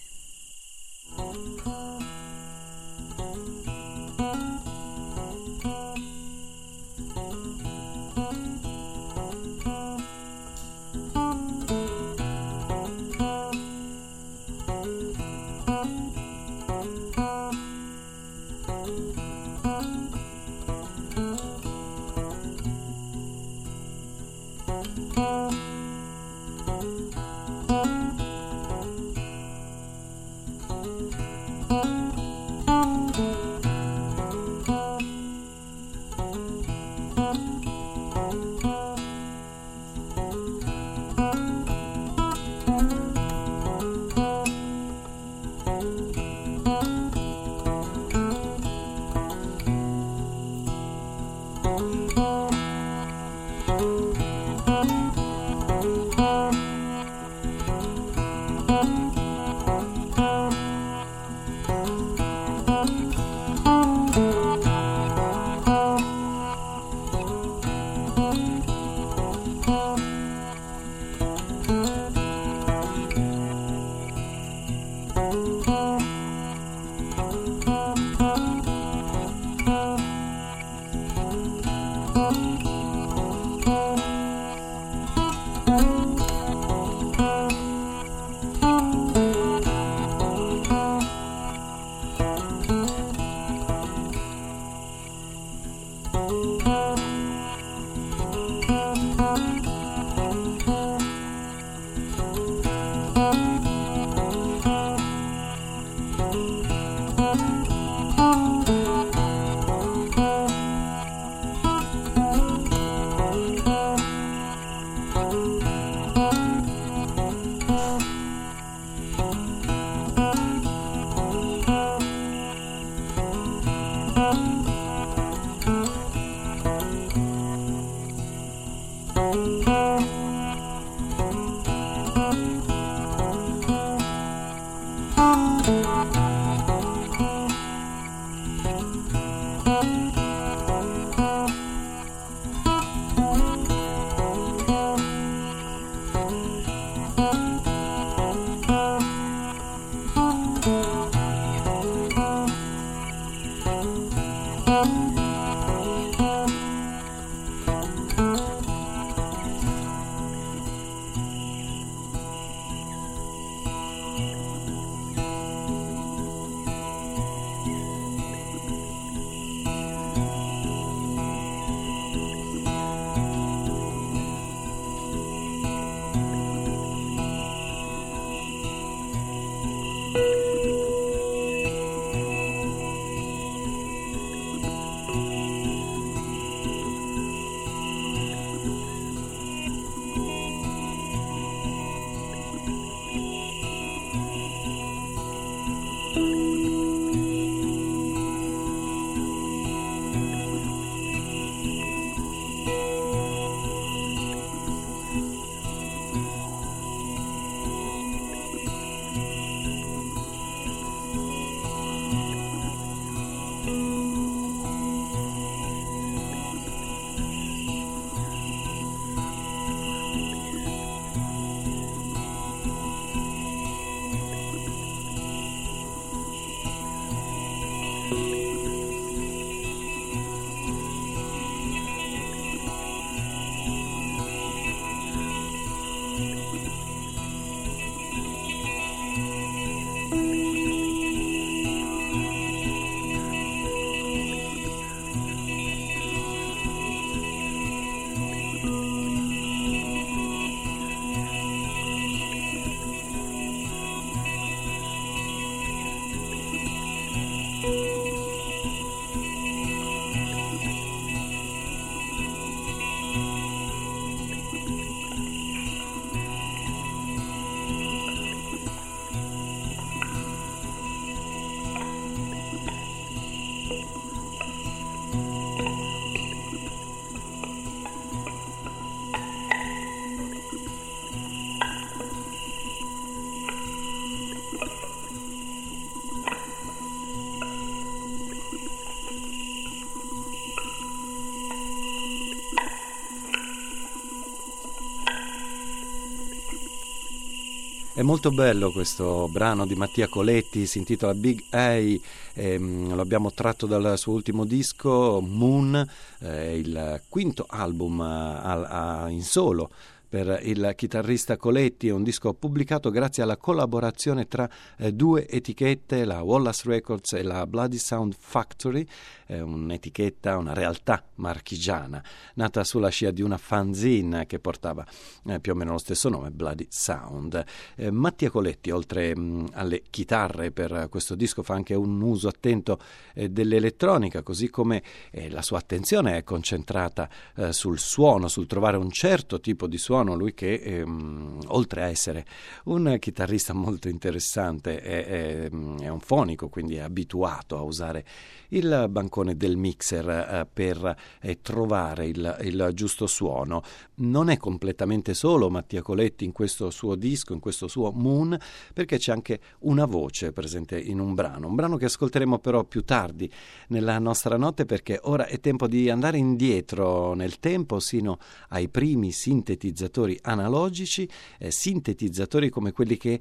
È molto bello questo brano di Mattia Coletti, si intitola Big A, ehm, lo abbiamo tratto dal suo ultimo disco Moon, eh, il quinto album a, a, in solo per il chitarrista Coletti. È un disco pubblicato grazie alla collaborazione tra eh, due etichette, la Wallace Records e la Bloody Sound Factory, eh, un'etichetta, una realtà marchigiana nata sulla scia di una fanzine che portava eh, più o meno lo stesso nome, Bloody Sound. Eh, Mattia Coletti, oltre mh, alle chitarre per questo disco, fa anche un uso attento eh, dell'elettronica, così come eh, la sua attenzione è concentrata eh, sul suono, sul trovare un certo tipo di suono. Lui che ehm, oltre a essere un chitarrista molto interessante è, è, è un fonico, quindi è abituato a usare il bancone del mixer eh, per eh, trovare il, il giusto suono. Non è completamente solo Mattia Coletti in questo suo disco, in questo suo Moon, perché c'è anche una voce presente in un brano, un brano che ascolteremo però più tardi nella nostra notte, perché ora è tempo di andare indietro nel tempo sino ai primi sintetizzatori analogici, eh, sintetizzatori come quelli che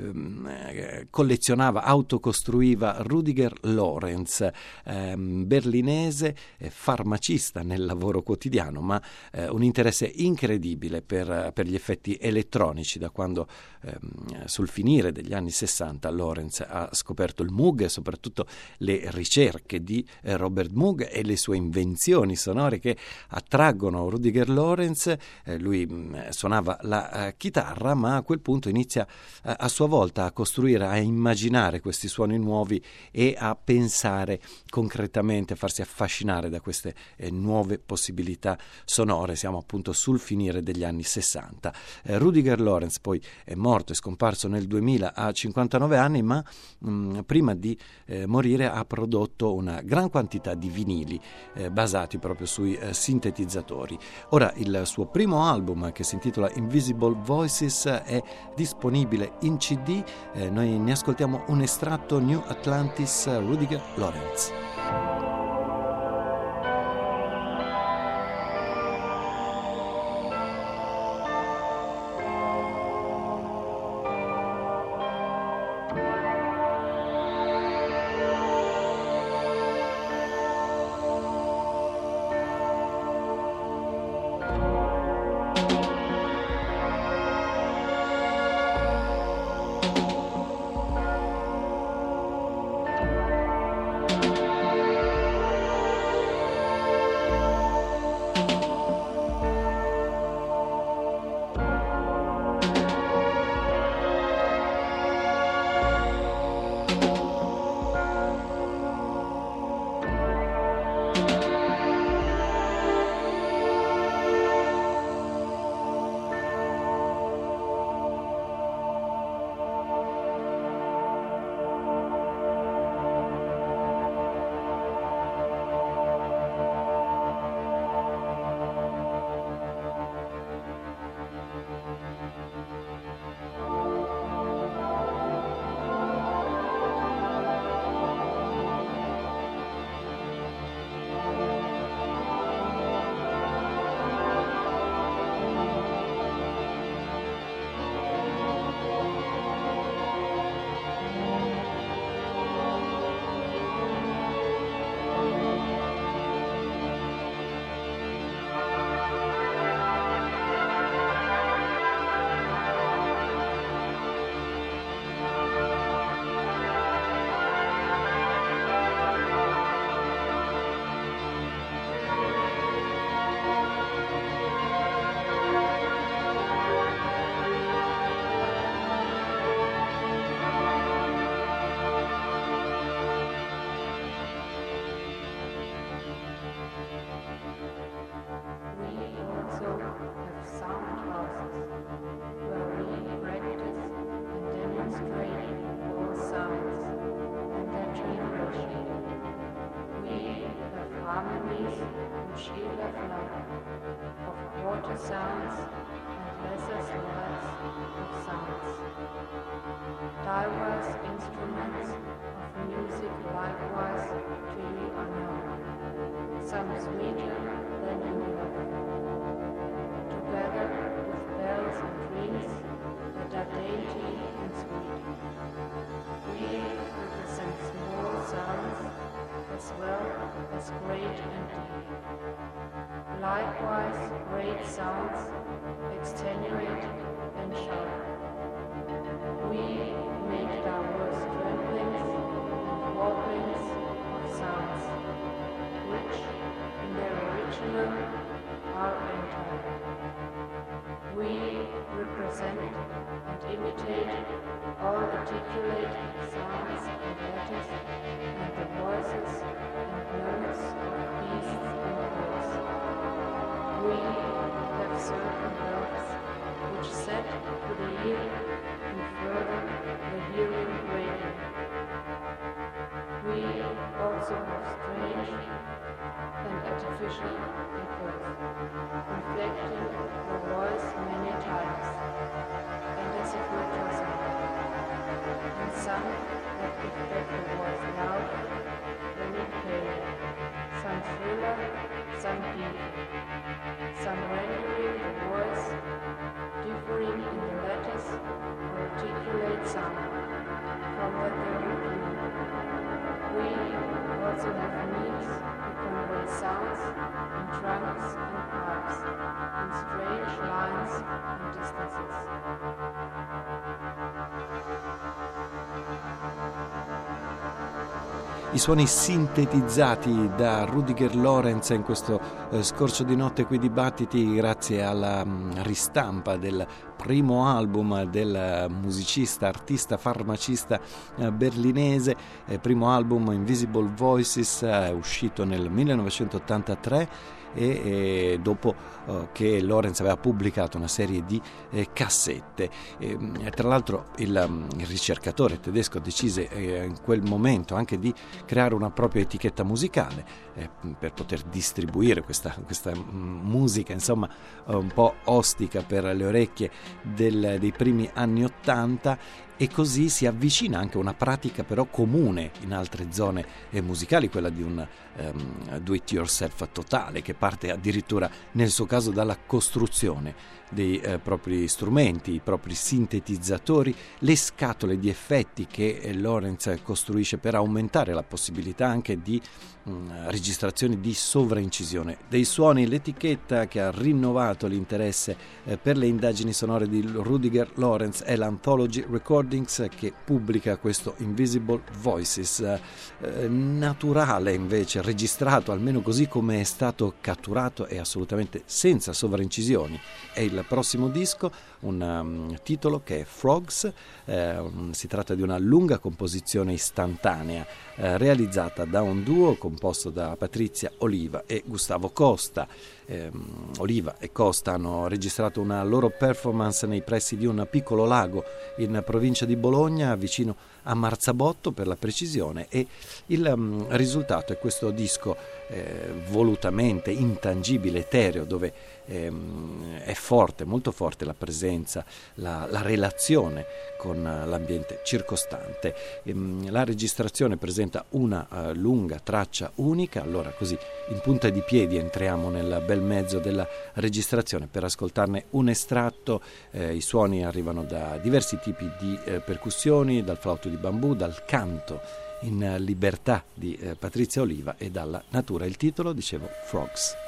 eh, collezionava, autocostruiva Rudiger Lorenz, eh, berlinese, eh, farmacista nel lavoro quotidiano, ma eh, un interesse incredibile per, per gli effetti elettronici da quando eh, sul finire degli anni sessanta Lorenz ha scoperto il Moog e soprattutto le ricerche di eh, Robert Moog e le sue invenzioni sonore che attraggono Rudiger Lorenz. Eh, lui mh, suonava la uh, chitarra, ma a quel punto inizia uh, a sua volta a costruire, a immaginare questi suoni nuovi e a pensare concretamente, a farsi affascinare da queste eh, nuove possibilità sonore. Siamo appunto sul finire degli anni sessanta. Eh, Rudiger Lorenz poi è morto, è scomparso nel duemila a cinquantanove anni, ma mh, prima di eh, morire ha prodotto una gran quantità di vinili eh, basati proprio sui eh, sintetizzatori. Ora il suo primo album, che si intitola Invisible Voices, è disponibile in C D. Eh, noi ne ascoltiamo un estratto: New Atlantis, Rudiger Lorenz. Sounds and lesser slides of sounds. Diverse instruments of music likewise to you are known, some sweeter than another. Together with bells and rings that are dainty as well as great and deep. Likewise, great sounds extenuate and sharp. We make diverse tremblings and warblings of sounds, which, in their original, are entire. We represent and imitate all articulate sounds and letters and the voices and notes of beasts and birds. We have certain verbs which set to the ear and further the hearing radiant. We also have strange and artificial echoes, reflecting the voice many times, and as if ultrasound, and some that reflect the voice louder than it came, some thriller, some deeper, some rendering the voice differing in the letters or articulate sound from that they would do. We also have means to convey sounds in trunks and pipes, in strange lines and distances. I suoni sintetizzati da Rudiger Lorenz in questo eh, scorcio di notte qui di Battiti, grazie alla mh, ristampa del primo album del musicista, artista, farmacista eh, berlinese, eh, primo album Invisible Voices, eh, uscito nel millenovecentottantatré. E, e dopo uh, che Lorenz aveva pubblicato una serie di eh, cassette. E, tra l'altro il, um, il ricercatore tedesco decise eh, in quel momento anche di creare una propria etichetta musicale eh, per poter distribuire questa, questa m- musica insomma un po' ostica per le orecchie del, dei primi anni Ottanta, e così si avvicina anche a una pratica però comune in altre zone eh, musicali, quella di un um, do it yourself totale, che parte addirittura nel suo caso dalla costruzione dei eh, propri strumenti, i propri sintetizzatori, le scatole di effetti che eh, Lorenz costruisce per aumentare la possibilità anche di mh, registrazioni di sovraincisione dei suoni. L'etichetta che ha rinnovato l'interesse eh, per le indagini sonore di Rudiger Lorenz è l'Anthology Recordings, che pubblica questo Invisible Voices, eh, naturale invece, registrato almeno così come è stato catturato e assolutamente senza sovraincisioni. È il prossimo disco, un um, titolo che è Frogs, eh, um, si tratta di una lunga composizione istantanea eh, realizzata da un duo composto da Patrizia Oliva e Gustavo Costa. Eh, Oliva e Costa hanno registrato una loro performance nei pressi di un piccolo lago in provincia di Bologna, vicino a Marzabotto per la precisione, e il um, risultato è questo disco eh, volutamente intangibile, etereo, dove ehm, è forte, molto forte la presenza, la, la relazione con l'ambiente circostante. Ehm, la registrazione presenta una uh, lunga traccia unica, allora così in punta di piedi entriamo nel bel mezzo della registrazione per ascoltarne un estratto. Eh, i suoni arrivano da diversi tipi di eh, percussioni, dal flauto di bambù, dal canto in libertà di eh, Patrizia Oliva e dalla natura. Il titolo, dicevo, Frogs.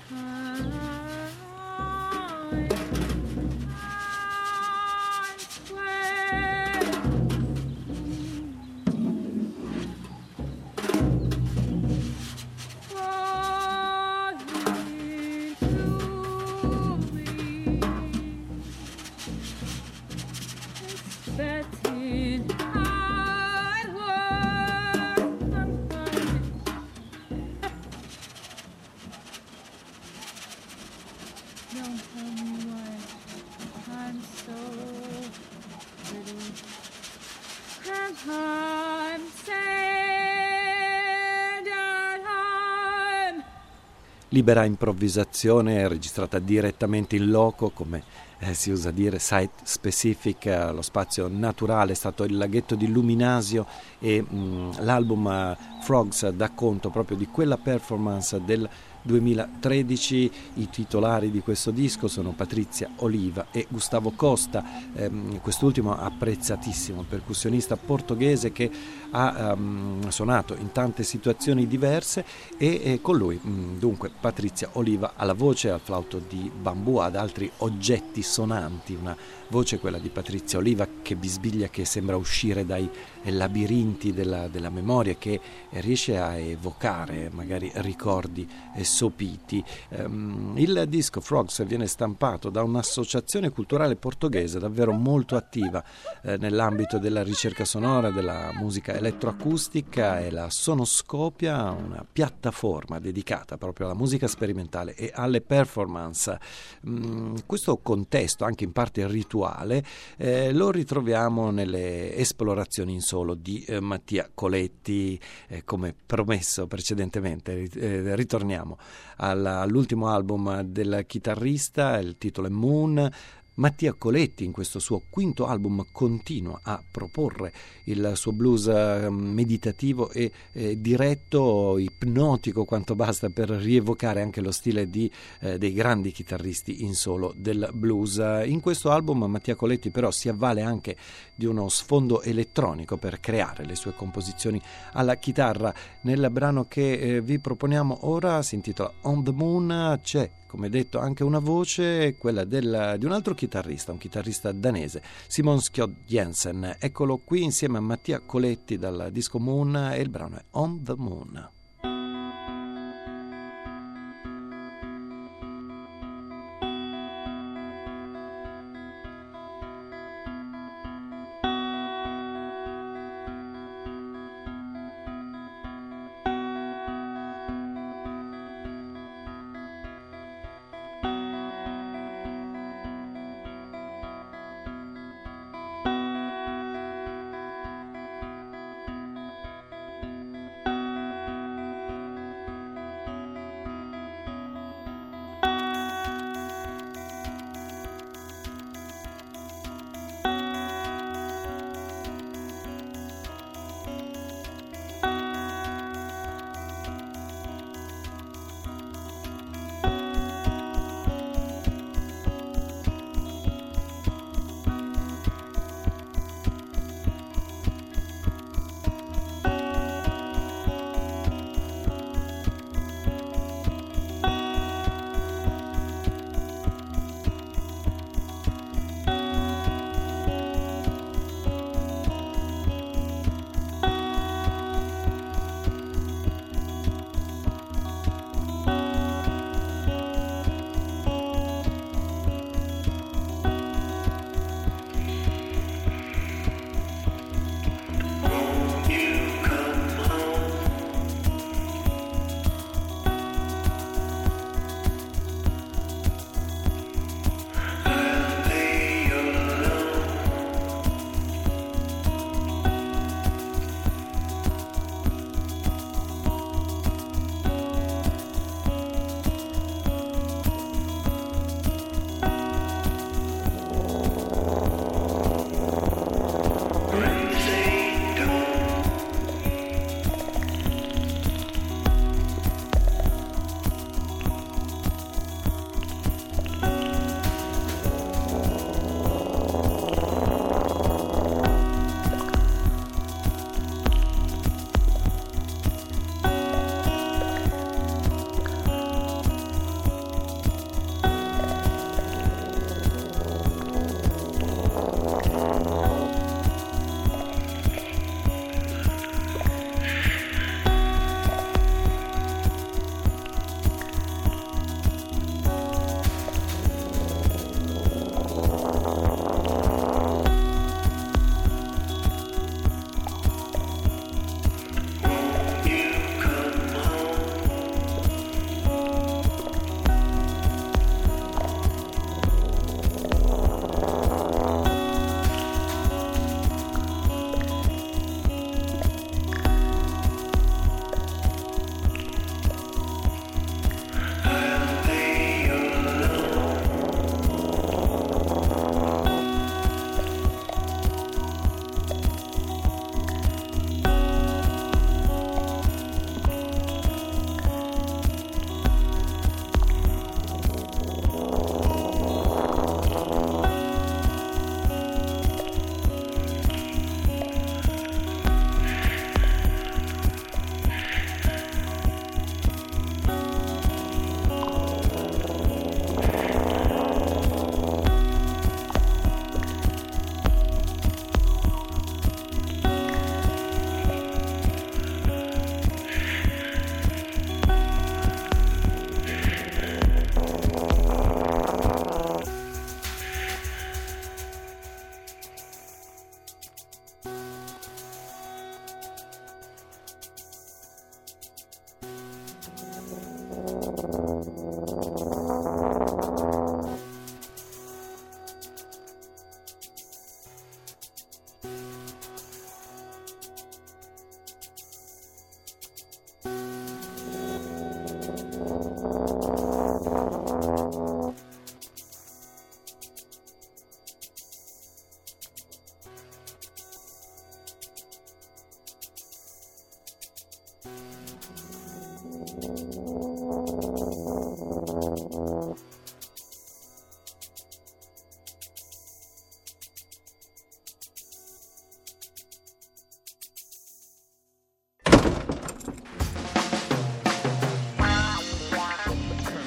Libera improvvisazione registrata direttamente in loco, come eh, si usa dire, site specific, eh, lo spazio naturale è stato il laghetto di Luminasio e mh, l'album uh, Frogs dà conto proprio di quella performance del duemilatredici. I titolari di questo disco sono Patrizia Oliva e Gustavo Costa, ehm, quest'ultimo apprezzatissimo percussionista portoghese che ha um, suonato in tante situazioni diverse e, e con lui mh, dunque Patrizia Oliva alla voce, al flauto di bambù, ad altri oggetti sonanti, una voce, quella di Patrizia Oliva, che bisbiglia, che sembra uscire dai labirinti della, della memoria, che riesce a evocare magari ricordi sopiti. Um, il disco Frogs viene stampato da un'associazione culturale portoghese davvero molto attiva eh, nell'ambito della ricerca sonora, della musica elettroacustica, e la Sonoscopia, una piattaforma dedicata proprio alla musica sperimentale e alle performance. Um, questo contesto, anche in parte rituale, eh, lo ritroviamo nelle esplorazioni in solo di eh, Mattia Coletti, eh, come promesso precedentemente. Eh, ritorniamo alla, all'ultimo album del chitarrista, il titolo è Moon. Mattia Coletti in questo suo quinto album continua a proporre il suo blues meditativo e eh, diretto, ipnotico quanto basta per rievocare anche lo stile di, eh, dei grandi chitarristi in solo del blues. In questo album Mattia Coletti però si avvale anche di uno sfondo elettronico per creare le sue composizioni alla chitarra. Nel brano che eh, vi proponiamo ora, si intitola On the Moon, c'è, come detto, anche una voce, quella del, di un altro chitarrista, un chitarrista danese, Simon Skjold Jensen. Eccolo qui insieme a Mattia Coletti dal disco Moon, e il brano è On the Moon. Thank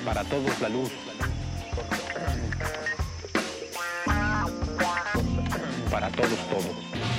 Para todos la luz. Para todos todo.